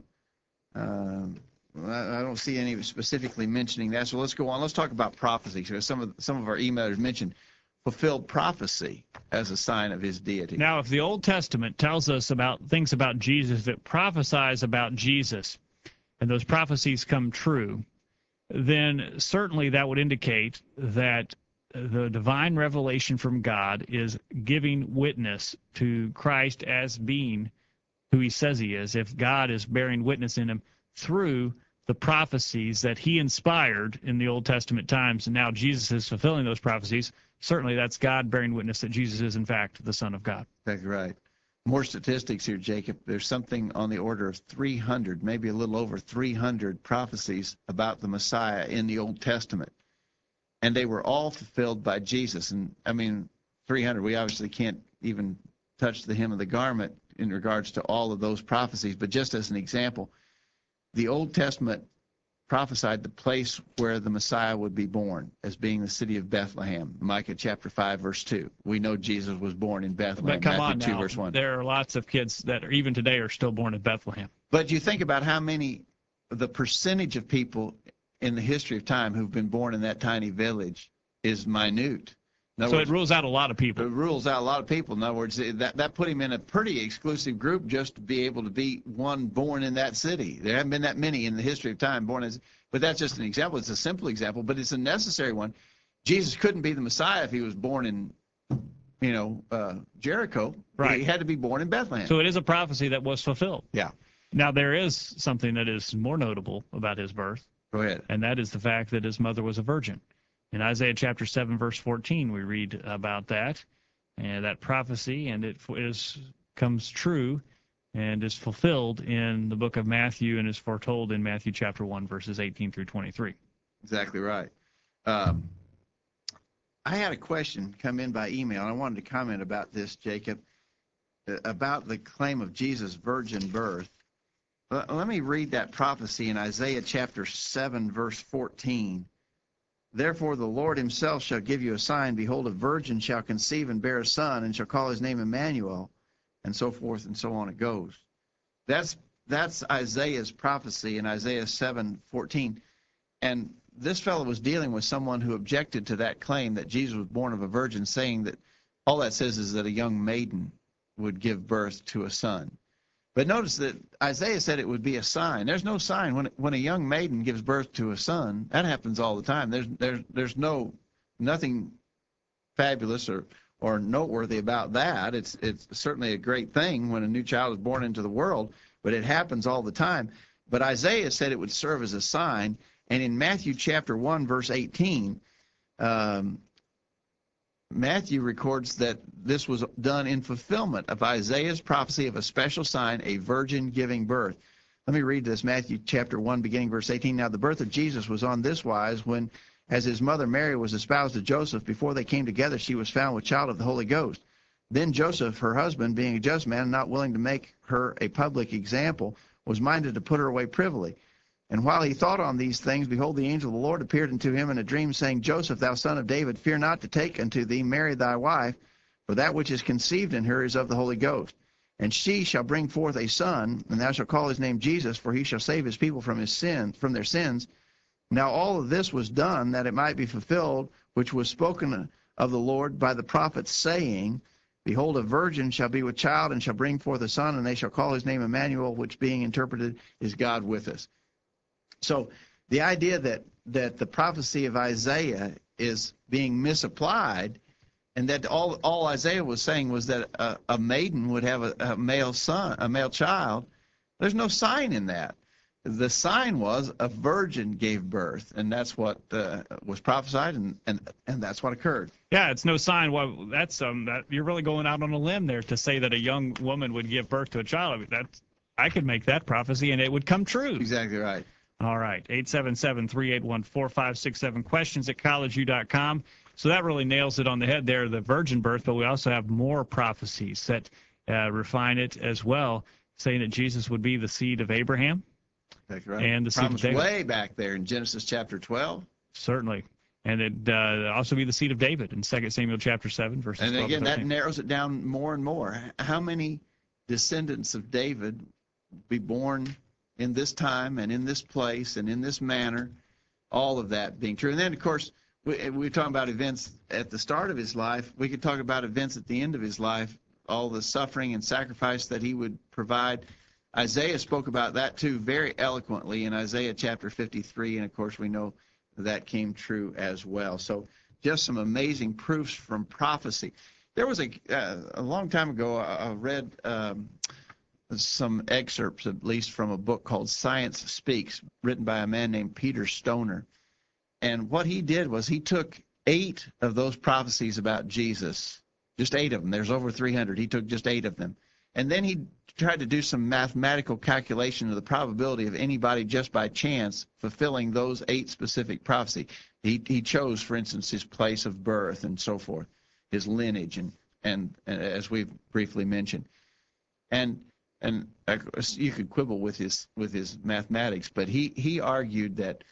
don't see any specifically mentioning that. So let's go on. Let's talk about prophecy. So some of our emailers mentioned fulfilled prophecy as a sign of his deity. Now, if the Old Testament tells us about things about Jesus, if it prophesies about Jesus, and those prophecies come true, then certainly that would indicate that the divine revelation from God is giving witness to Christ as being who he says he is. If God is bearing witness in him through the prophecies that he inspired in the Old Testament times, and now Jesus is fulfilling those prophecies, certainly that's God bearing witness that Jesus is, in fact, the Son of God. That's right. More statistics here, Jacob. There's something on the order of 300, maybe a little over 300 prophecies about the Messiah in the Old Testament. And they were all fulfilled by Jesus. And, I mean, 300, we obviously can't even touch the hem of the garment in regards to all of those prophecies. But just as an example, the Old Testament prophesied the place where the Messiah would be born as being the city of Bethlehem. Micah chapter 5, verse 2. We know Jesus was born in Bethlehem. But come Matthew on 2, now, verse 1. there are lots of kids that are, even today, are still born in Bethlehem. But you think about how many, the percentage of people in the history of time who've been born in that tiny village is minute. So it rules out a lot of people. It rules out a lot of people. In other words, that put him in a pretty exclusive group just to be able to be one born in that city. There haven't been that many in the history of time born as, but that's just an example. It's a simple example, but it's a necessary one. Jesus couldn't be the Messiah if he was born in, Jericho. Right. He had to be born in Bethlehem. So it is a prophecy that was fulfilled. Yeah. Now, there is something that is more notable about his birth. Go ahead. And that is the fact that his mother was a virgin. In Isaiah chapter 7, verse 14, we read about that, and that prophecy, and it comes true and is fulfilled in the book of Matthew and is foretold in Matthew chapter 1, verses 18 through 23. Exactly right. I had a question come in by email. I wanted to comment about this, Jacob, about the claim of Jesus' virgin birth. Let me read that prophecy in Isaiah chapter 7, verse 14. "Therefore the Lord himself shall give you a sign. Behold, a virgin shall conceive and bear a son, and shall call his name Emmanuel," and so forth and so on it goes. That's Isaiah's prophecy in Isaiah 7:14. And this fellow was dealing with someone who objected to that claim that Jesus was born of a virgin, saying that all that says is that a young maiden would give birth to a son. But notice that Isaiah said it would be a sign. There's no sign when a young maiden gives birth to a son. That happens all the time. There's nothing fabulous or noteworthy about that. It's certainly a great thing when a new child is born into the world, but it happens all the time. But Isaiah said it would serve as a sign. And in Matthew chapter 1, verse 18, Matthew records that this was done in fulfillment of Isaiah's prophecy of a special sign, a virgin giving birth. Let me read this, Matthew chapter 1, beginning verse 18. "Now the birth of Jesus was on this wise, when, as his mother Mary was espoused to Joseph, before they came together, she was found with child of the Holy Ghost. Then Joseph, her husband, being a just man, not willing to make her a public example, was minded to put her away privily. And while he thought on these things, behold, the angel of the Lord appeared unto him in a dream, saying, Joseph, thou son of David, fear not to take unto thee Mary thy wife, for that which is conceived in her is of the Holy Ghost. And she shall bring forth a son, and thou shalt call his name Jesus, for he shall save his people from their sins. Now all of this was done that it might be fulfilled, which was spoken of the Lord by the prophets, saying, Behold, a virgin shall be with child and shall bring forth a son, and they shall call his name Emmanuel, which being interpreted is God with us. So the idea that the prophecy of Isaiah is being misapplied, and that all Isaiah was saying was that a maiden would have a male son, a male child, there's no sign in that. The sign was a virgin gave birth, and that's what was prophesied, and that's what occurred. Yeah, it's no sign. Well, that's that you're really going out on a limb there to say that a young woman would give birth to a child. I mean, I could make that prophecy, and it would come true. Exactly right. All right, 877-381-4567, questions@collegeview.com. So that really nails it on the head there, the virgin birth, but we also have more prophecies that refine it as well, saying that Jesus would be the seed of Abraham. That's right. And the seed of David. Way back there in Genesis chapter 12. Certainly. And it also be the seed of David in 2 Samuel chapter 7, verses 12 and again, to 13. that narrows it down more and more. How many descendants of David be born in this time and in this place and in this manner, all of that being true. And then, of course, we're talking about events at the start of his life. We could talk about events at the end of his life, all the suffering and sacrifice that he would provide. Isaiah spoke about that, too, very eloquently in Isaiah chapter 53, and, of course, we know that came true as well. So just some amazing proofs from prophecy. There was a long time ago, I read some excerpts, at least, from a book called Science Speaks, written by a man named Peter Stoner. And what he did was he took 8 of those prophecies about Jesus, just 8 of them. There's over 300. He took just 8 of them. And then he tried to do some mathematical calculation of the probability of anybody just by chance fulfilling those 8 specific prophecies. He chose, for instance, his place of birth and so forth, his lineage, and as we've briefly mentioned. And you could quibble with his mathematics, but he argued that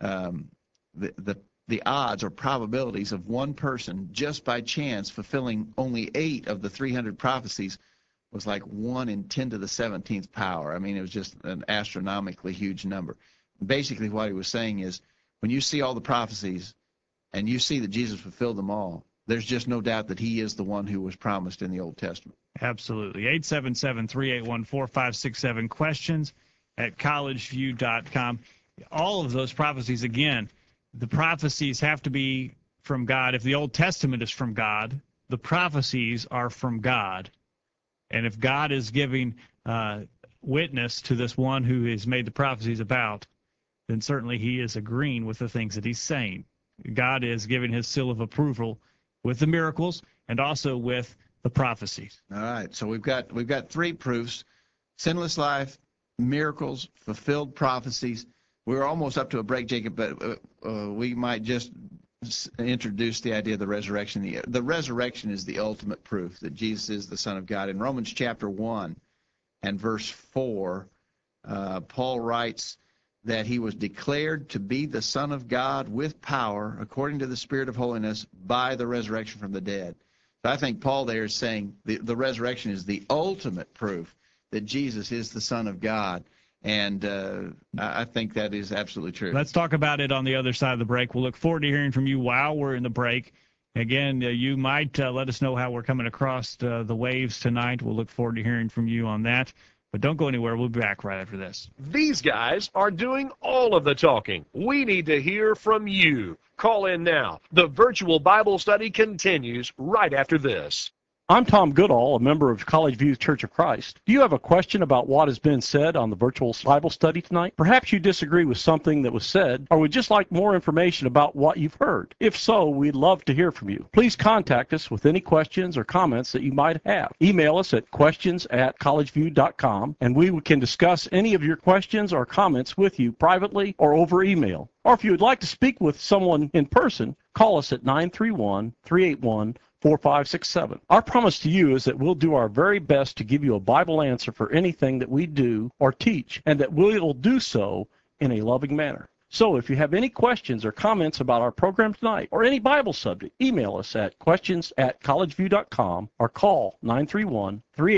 the odds or probabilities of one person just by chance fulfilling only 8 of the 300 prophecies was like 1 in 10 to the 17th power. I mean, it was just an astronomically huge number. Basically, what he was saying is, when you see all the prophecies and you see that Jesus fulfilled them all, there's just no doubt that he is the one who was promised in the Old Testament. Absolutely. 877-381-4567, questions@collegeview.com. All of those prophecies, again, the prophecies have to be from God. If the Old Testament is from God, the prophecies are from God. And if God is giving witness to this one who has made the prophecies about, then certainly he is agreeing with the things that he's saying. God is giving his seal of approval with the miracles and also with the prophecies. All right, so we've got 3 proofs: sinless life, miracles, fulfilled prophecies. We're almost up to a break, Jacob, but we might just introduce the idea of the resurrection. The resurrection is the ultimate proof that Jesus is the Son of God. In Romans chapter 1 and verse 4, Paul writes that he was declared to be the Son of God with power according to the Spirit of holiness by the resurrection from the dead. So I think Paul there is saying the resurrection is the ultimate proof that Jesus is the Son of God. And I think that is absolutely true. Let's talk about it on the other side of the break. We'll look forward to hearing from you while we're in the break. Again, you might let us know how we're coming across the waves tonight. We'll look forward to hearing from you on that. But don't go anywhere. We'll be back right after this. These guys are doing all of the talking. We need to hear from you. Call in now. The virtual Bible study continues right after this. I'm Tom Goodall, a member of College View Church of Christ. Do you have a question about what has been said on the virtual Bible study tonight? Perhaps you disagree with something that was said, or would just like more information about what you've heard. If so, we'd love to hear from you. Please contact us with any questions or comments that you might have. Email us at questions@collegeview.com, and we can discuss any of your questions or comments with you privately or over email. Or if you would like to speak with someone in person, call us at 931-381-4567. Our promise to you is that we'll do our very best to give you a Bible answer for anything that we do or teach, and that we will do so in a loving manner. So if you have any questions or comments about our program tonight or any Bible subject, email us at questions@collegeview.com or call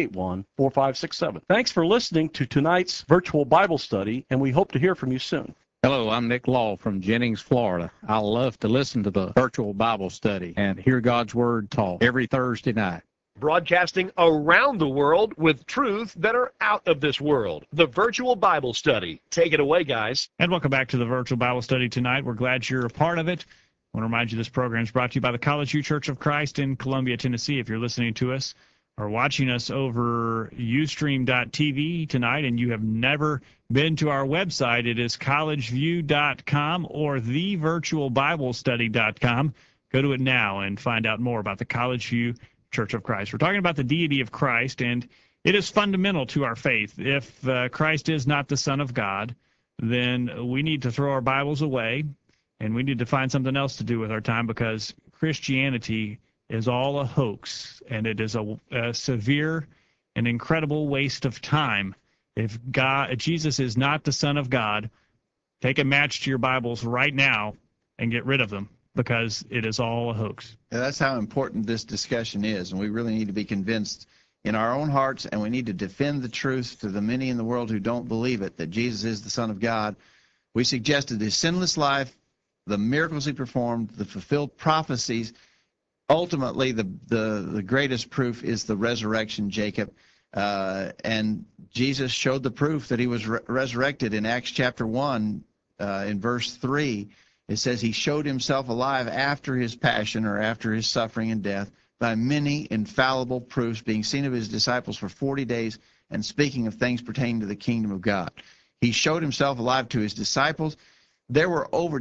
931-381-4567. Thanks for listening to tonight's virtual Bible study, and we hope to hear from you soon. Hello, I'm Nick Law from Jennings, Florida. I love to listen to the virtual Bible study and hear God's Word taught every Thursday night. Broadcasting around the world with truths that are out of this world. The Virtual Bible Study. Take it away, guys. And welcome back to the Virtual Bible Study tonight. We're glad you're a part of it. I want to remind you this program is brought to you by the College View Church of Christ in Columbia, Tennessee. If you're listening to us or watching us over Ustream.tv tonight and you have never been to our website, it is collegeview.com or thevirtualbiblestudy.com. Go to it now and find out more about the College View Church of Christ. We're talking about the deity of Christ, and it is fundamental to our faith. If Christ is not the Son of God, then we need to throw our Bibles away, and we need to find something else to do with our time, because Christianity is all a hoax, and it is a severe and incredible waste of time. If Jesus is not the Son of God, take a match to your Bibles right now and get rid of them, because it is all a hoax. Yeah, that's how important this discussion is, and we really need to be convinced in our own hearts, and we need to defend the truth to the many in the world who don't believe it, that Jesus is the Son of God. We suggested his sinless life, the miracles he performed, the fulfilled prophecies. Ultimately, the greatest proof is the resurrection, Jacob. And Jesus showed the proof that he was resurrected in Acts chapter 1, in verse 3. It says he showed himself alive after his passion, or after his suffering and death, by many infallible proofs, being seen of his disciples for 40 days and speaking of things pertaining to the kingdom of God. He showed himself alive to his disciples. There were over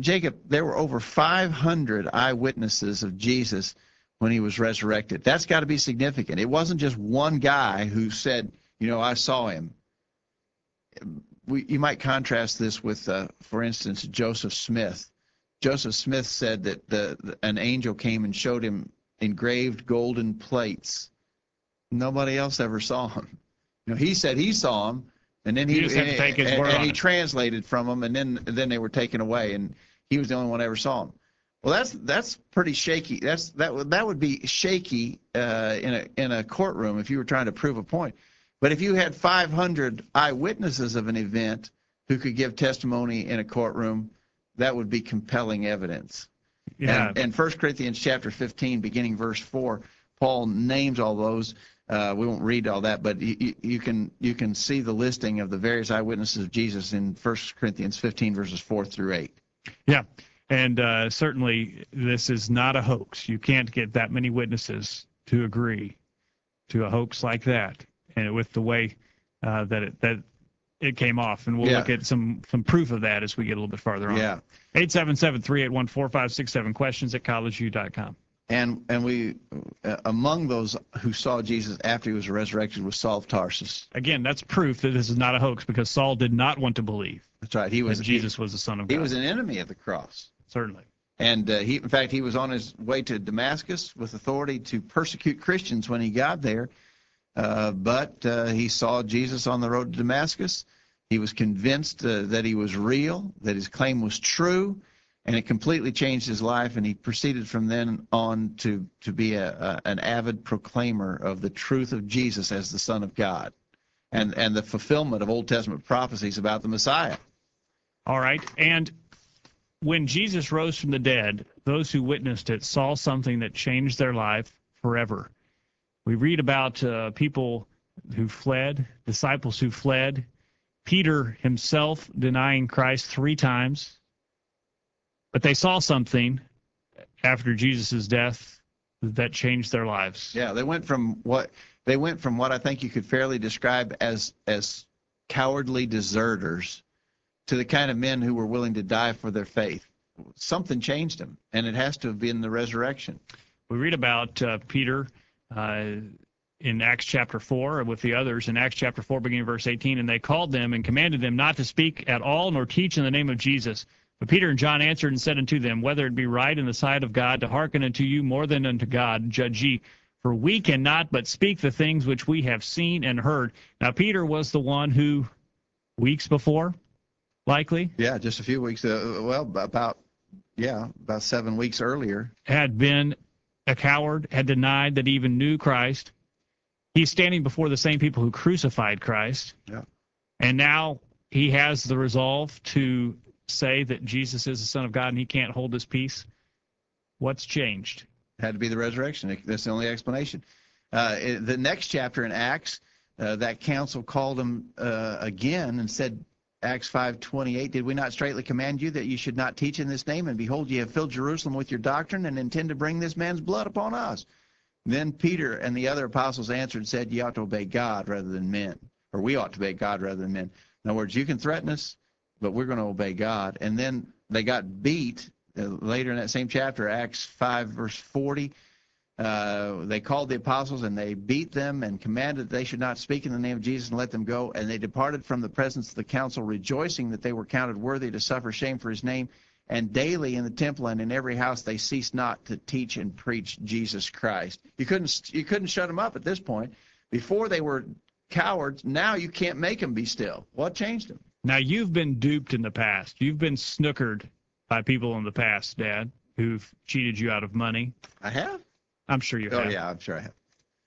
500 eyewitnesses of Jesus when he was resurrected. That's got to be significant. It wasn't just one guy who said, I saw him. You might contrast this with, for instance, Joseph Smith. Joseph Smith said that an angel came and showed him engraved golden plates. Nobody else ever saw him. He said he saw him, and then he just had to take his word on he it. translated from them, and then they were taken away, and he was the only one that ever saw him. Well, that's pretty shaky. That would be shaky in a courtroom if you were trying to prove a point. But if you had 500 eyewitnesses of an event who could give testimony in a courtroom, that would be compelling evidence. Yeah. And 1 Corinthians chapter 15, beginning verse 4, Paul names all those. We won't read all that, but you can see the listing of the various eyewitnesses of Jesus in 1 Corinthians 15, verses 4 through 8. Yeah. And certainly this is not a hoax. You can't get that many witnesses to agree to a hoax like that, and with the way that it came off. And we'll look at some proof of that as we get a little bit farther on. Yeah. 877-381-4567, questions at collegeview.com. And we, among those who saw Jesus after he was resurrected, was Saul of Tarsus. Again, that's proof that this is not a hoax, because Saul did not want to believe That's right. Jesus was the Son of God. He was an enemy of the cross. Certainly. And in fact, he was on his way to Damascus with authority to persecute Christians when he got there. But he saw Jesus on the road to Damascus. He was convinced that he was real, that his claim was true, and it completely changed his life. And he proceeded from then on to be an avid proclaimer of the truth of Jesus as the Son of God, and the fulfillment of Old Testament prophecies about the Messiah. All right. And when Jesus rose from the dead, those who witnessed it saw something that changed their life forever. We read about people who fled, disciples who fled, Peter himself denying Christ 3 times. But they saw something after Jesus' death that changed their lives. Yeah, they went from what I think you could fairly describe as cowardly deserters to the kind of men who were willing to die for their faith. Something changed them, and it has to have been the resurrection. We read about Peter in Acts chapter 4 with the others in Acts chapter 4, beginning verse 18, and they called them and commanded them not to speak at all nor teach in the name of Jesus. But Peter and John answered and said unto them, whether it be right in the sight of God to hearken unto you more than unto God, judge ye. For we cannot but speak the things which we have seen and heard. Now Peter was the one who, weeks before, likely, yeah, just a few weeks, about 7 weeks earlier, had been a coward, had denied that he even knew Christ. He's standing before the same people who crucified Christ. Yeah. And now he has the resolve to say that Jesus is the Son of God and he can't hold his peace? What's changed? Had to be the resurrection. That's the only explanation. The next chapter in Acts, that council called him again and said, Acts 5:28, did we not straightly command you that you should not teach in this name? And behold, ye have filled Jerusalem with your doctrine and intend to bring this man's blood upon us. Then Peter and the other apostles answered and said, ye ought to obey God rather than men, or we ought to obey God rather than men. In other words, you can threaten us, but we're going to obey God. And then they got beat later in that same chapter, Acts 5, verse 40. They called the apostles and they beat them and commanded that they should not speak in the name of Jesus and let them go. And they departed from the presence of the council, rejoicing that they were counted worthy to suffer shame for his name. And daily in the temple and in every house they ceased not to teach and preach Jesus Christ. You couldn't shut them up at this point. Before they were cowards. Now you can't make them be still. What changed them? Now you've been duped in the past. You've been snookered by people in the past, Dad, who've cheated you out of money. I have. I'm sure you have. Oh yeah, I'm sure I have.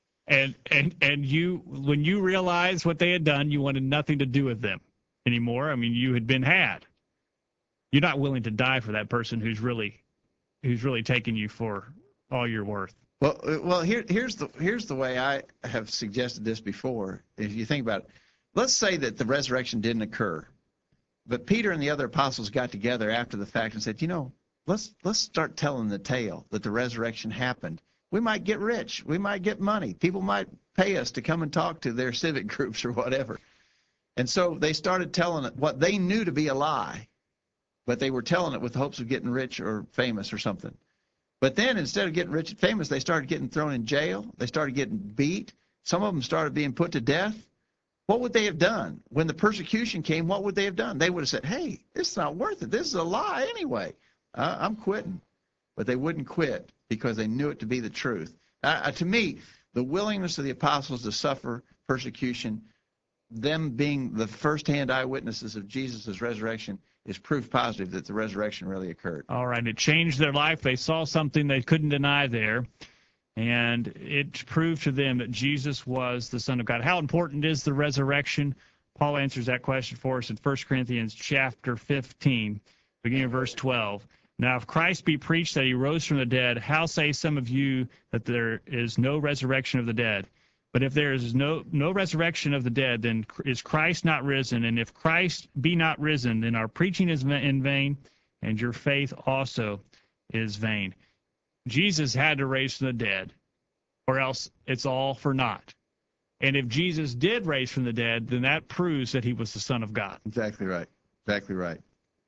And you, when you realized what they had done, you wanted nothing to do with them anymore. I mean, you had been had. You're not willing to die for that person who's really taking you for all you're worth. Well, here's the way I have suggested this before. If you think about it, let's say that the resurrection didn't occur, but Peter and the other apostles got together after the fact and said, let's start telling the tale that the resurrection happened. We might get rich. We might get money. People might pay us to come and talk to their civic groups or whatever. And so they started telling it what they knew to be a lie, but they were telling it with hopes of getting rich or famous or something. But then instead of getting rich and famous, they started getting thrown in jail. They started getting beat. Some of them started being put to death. What would they have done? When the persecution came, what would they have done? They would have said, hey, this is not worth it. This is a lie anyway. I'm quitting. But they wouldn't quit because they knew it to be the truth. To me, the willingness of the apostles to suffer persecution, them being the first-hand eyewitnesses of Jesus' resurrection, is proof positive that the resurrection really occurred. All right. It changed their life. They saw something they couldn't deny there, and it proved to them that Jesus was the Son of God. How important is the resurrection? Paul answers that question for us in 1 Corinthians chapter 15, beginning of verse 12. Now, if Christ be preached that he rose from the dead, how say some of you that there is no resurrection of the dead? But if there is no resurrection of the dead, then is Christ not risen? And if Christ be not risen, then our preaching is in vain, and your faith also is vain. Jesus had to raise from the dead, or else it's all for naught. And if Jesus did raise from the dead, then that proves that he was the Son of God. Exactly right. Exactly right.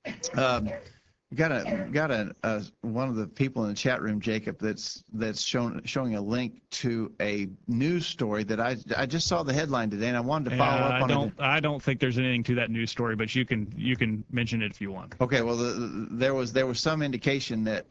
Got one of the people in the chat room, Jacob, that's showing a link to a news story that I just saw the headline today, and I wanted to follow up on it. I don't think there's anything to that news story, but you can mention it if you want. Okay, well, there was some indication that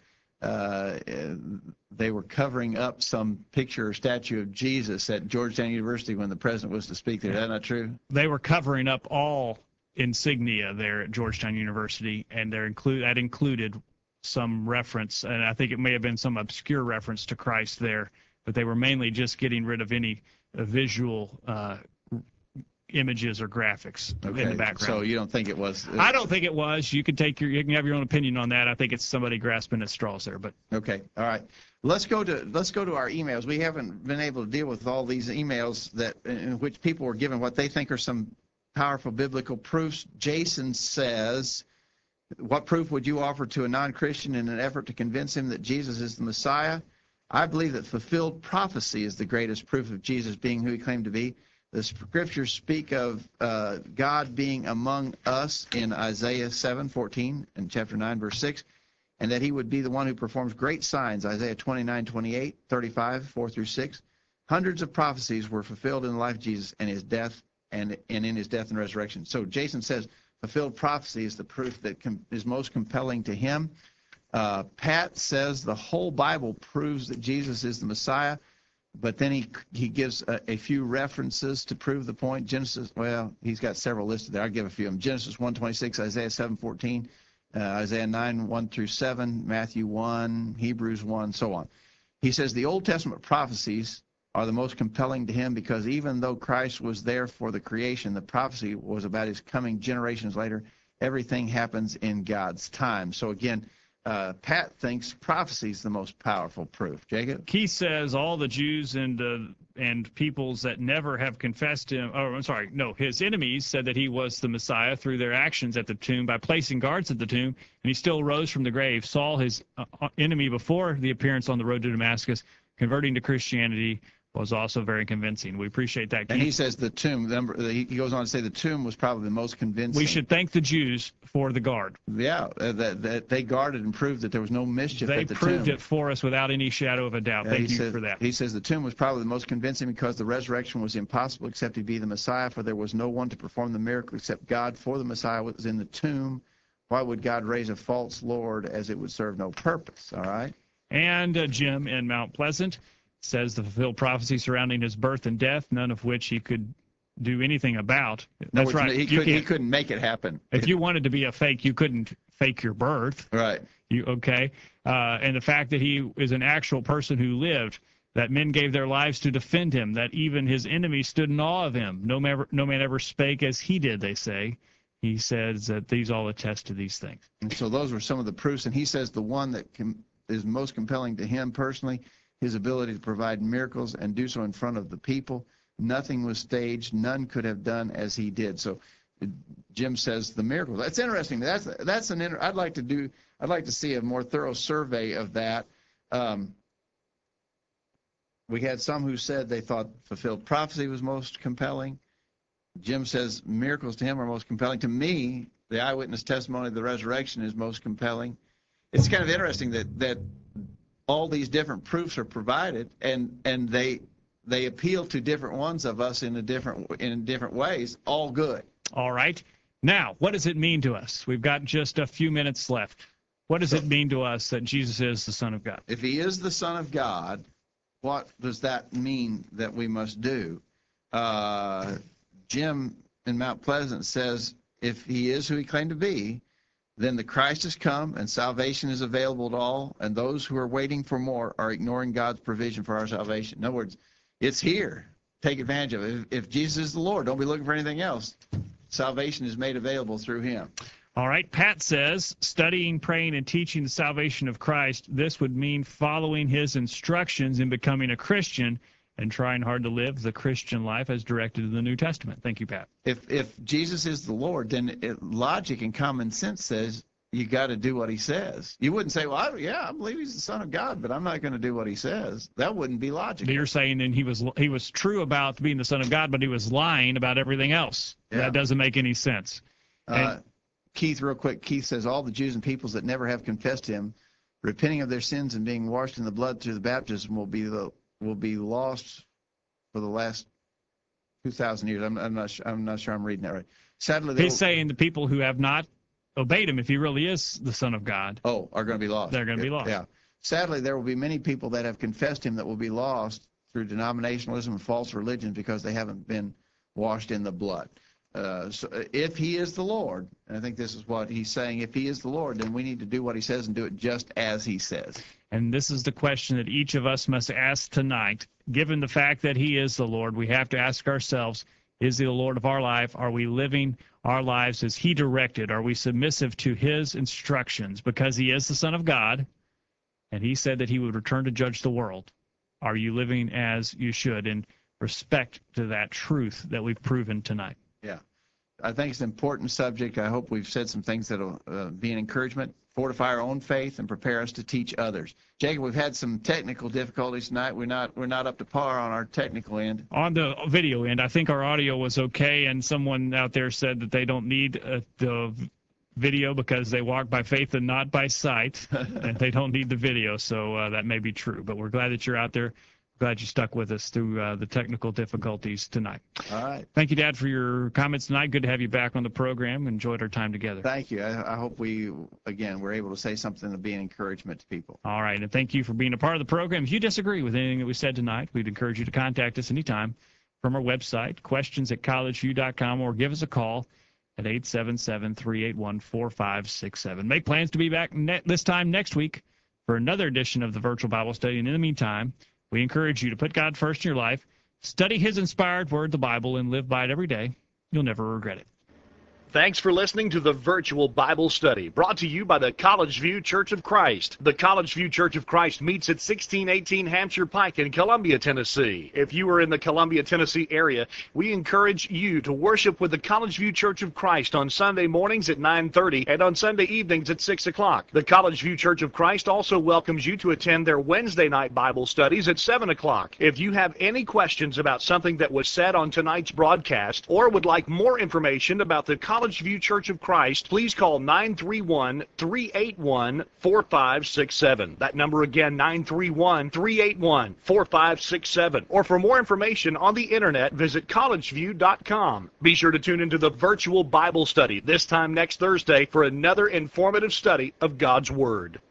they were covering up some picture or statue of Jesus at Georgetown University when the president was to speak there. Is that not true? They were covering up all insignia there at Georgetown University, and that included some reference, and I think it may have been some obscure reference to Christ there, but they were mainly just getting rid of any visual images or graphics in the background. So you don't think it was? I don't think it was. You can have your own opinion on that. I think it's somebody grasping at straws there, but okay, all right. Let's go to our emails. We haven't been able to deal with all these emails in which people were given what they think are some powerful biblical proofs. Jason says, what proof would you offer to a non-Christian in an effort to convince him that Jesus is the Messiah? I believe that fulfilled prophecy is the greatest proof of Jesus being who he claimed to be. The scriptures speak of God being among us in Isaiah 7:14 and chapter 9, verse 6, and that he would be the one who performs great signs, Isaiah 29:28, 35, 4 through 6. Hundreds of prophecies were fulfilled in the life of Jesus and his death and in his death and resurrection. So Jason says fulfilled prophecy is the proof that is most compelling to him. Pat says the whole Bible proves that Jesus is the Messiah, but then he gives a few references to prove the point. Genesis, well, he's got several listed there. I'll give a few of them. Genesis 1:26, Isaiah 7:14, Isaiah 9, 1 through 7, Matthew 1, Hebrews 1, so on. He says the Old Testament prophecies are the most compelling to him because even though Christ was there for the creation, the prophecy was about his coming generations later, everything happens in God's time. So again, Pat thinks prophecy is the most powerful proof. Jacob? Keith says all the Jews and peoples that never have confessed him, or I'm sorry, no, his enemies said that he was the Messiah through their actions at the tomb by placing guards at the tomb, and he still rose from the grave. Saul, his enemy before the appearance on the road to Damascus, converting to Christianity, was also very convincing. We appreciate that, Keith. And he says the tomb, he goes on to say the tomb was probably the most convincing. We should thank the Jews for the guard. Yeah, that they guarded and proved that there was no mischief They at the tomb. proved it for us without any shadow of a doubt. Thank you for that. He says the tomb was probably the most convincing because the resurrection was impossible except he be the Messiah, for there was no one to perform the miracle except God, for the Messiah was in the tomb. Why would God raise a false Lord as it would serve no purpose? All right? And Jim in Mount Pleasant says the fulfilled prophecy surrounding his birth and death, none of which he could do anything about. That's right. He couldn't make it happen. If you wanted to be a fake, you couldn't fake your birth. Right. And the fact that he is an actual person who lived, that men gave their lives to defend him, that even his enemies stood in awe of him. No man ever spake as he did, they say. He says that these all attest to these things. And so those were some of the proofs. And he says the one that is most compelling to him personally, his ability to provide miracles and do so in front of the people. Nothing was staged. None could have done as he did. So Jim says the miracles. That's interesting. I'd like to see a more thorough survey of that. We had some who said they thought fulfilled prophecy was most compelling. Jim says miracles to him are most compelling. To me, the eyewitness testimony of the resurrection is most compelling. It's kind of interesting that all these different proofs are provided, and they appeal to different ones of us in different ways. All good. All right. Now, what does it mean to us? We've got just a few minutes left. What does it mean to us that Jesus is the Son of God? If he is the Son of God, what does that mean that we must do? Jim in Mount Pleasant says if he is who he claimed to be, then the Christ has come and salvation is available to all, and those who are waiting for more are ignoring God's provision for our salvation. In other words, it's here. Take advantage of it. If Jesus is the Lord, don't be looking for anything else. Salvation is made available through him. All right. Pat says, studying, praying, and teaching the salvation of Christ, this would mean following his instructions in becoming a Christian and trying hard to live the Christian life as directed in the New Testament. Thank you, Pat. If Jesus is the Lord, then logic and common sense says you got to do what he says. You wouldn't say, well, I believe he's the Son of God, but I'm not going to do what he says. That wouldn't be logical. You're saying then he was true about being the Son of God, but he was lying about everything else. Yeah. That doesn't make any sense. Keith, real quick, Keith says all the Jews and peoples that never have confessed him, repenting of their sins and being washed in the blood through the baptism will be lost for the last 2,000 years. I'm not sure I'm reading that right. Sadly, he's saying the people who have not obeyed him, if he really is the Son of God, are going to be lost. They're going to be lost. Yeah. Sadly, there will be many people that have confessed him that will be lost through denominationalism and false religion because they haven't been washed in the blood. So if he is the Lord, and I think this is what he's saying, if he is the Lord, then we need to do what he says and do it just as he says. And this is the question that each of us must ask tonight. Given the fact that he is the Lord, we have to ask ourselves, is he the Lord of our life? Are we living our lives as he directed? Are we submissive to his instructions? Because he is the Son of God, and he said that he would return to judge the world. Are you living as you should in respect to that truth that we've proven tonight? Yeah. I think it's an important subject. I hope we've said some things that will be an encouragement, fortify our own faith, and prepare us to teach others. Jacob, we've had some technical difficulties tonight. We're not up to par on our technical end. On the video end, I think our audio was okay, and someone out there said that they don't need the video because they walk by faith and not by sight, and they don't need the video, so that may be true. But we're glad that you're out there. Glad you stuck with us through the technical difficulties tonight. All right. Thank you, Dad, for your comments tonight. Good to have you back on the program. Enjoyed our time together. Thank you. I hope we're able to say something to be an encouragement to people. All right, and thank you for being a part of the program. If you disagree with anything that we said tonight, we'd encourage you to contact us anytime from our website, questions@collegeview.com, or give us a call at 877-381-4567. Make plans to be back this time next week for another edition of the Virtual Bible Study. And in the meantime, we encourage you to put God first in your life, study his inspired word, the Bible, and live by it every day. You'll never regret it. Thanks for listening to the Virtual Bible Study, brought to you by the College View Church of Christ. The College View Church of Christ meets at 1618 Hampshire Pike in Columbia, Tennessee. If you are in the Columbia, Tennessee area, we encourage you to worship with the College View Church of Christ on Sunday mornings at 9:30 and on Sunday evenings at 6 o'clock. The College View Church of Christ also welcomes you to attend their Wednesday night Bible studies at 7 o'clock. If you have any questions about something that was said on tonight's broadcast or would like more information about the College View Church of Christ, please call 931-381-4567. That number again, 931-381-4567. Or for more information on the internet, visit collegeview.com. Be sure to tune into the Virtual Bible Study this time next Thursday for another informative study of God's Word.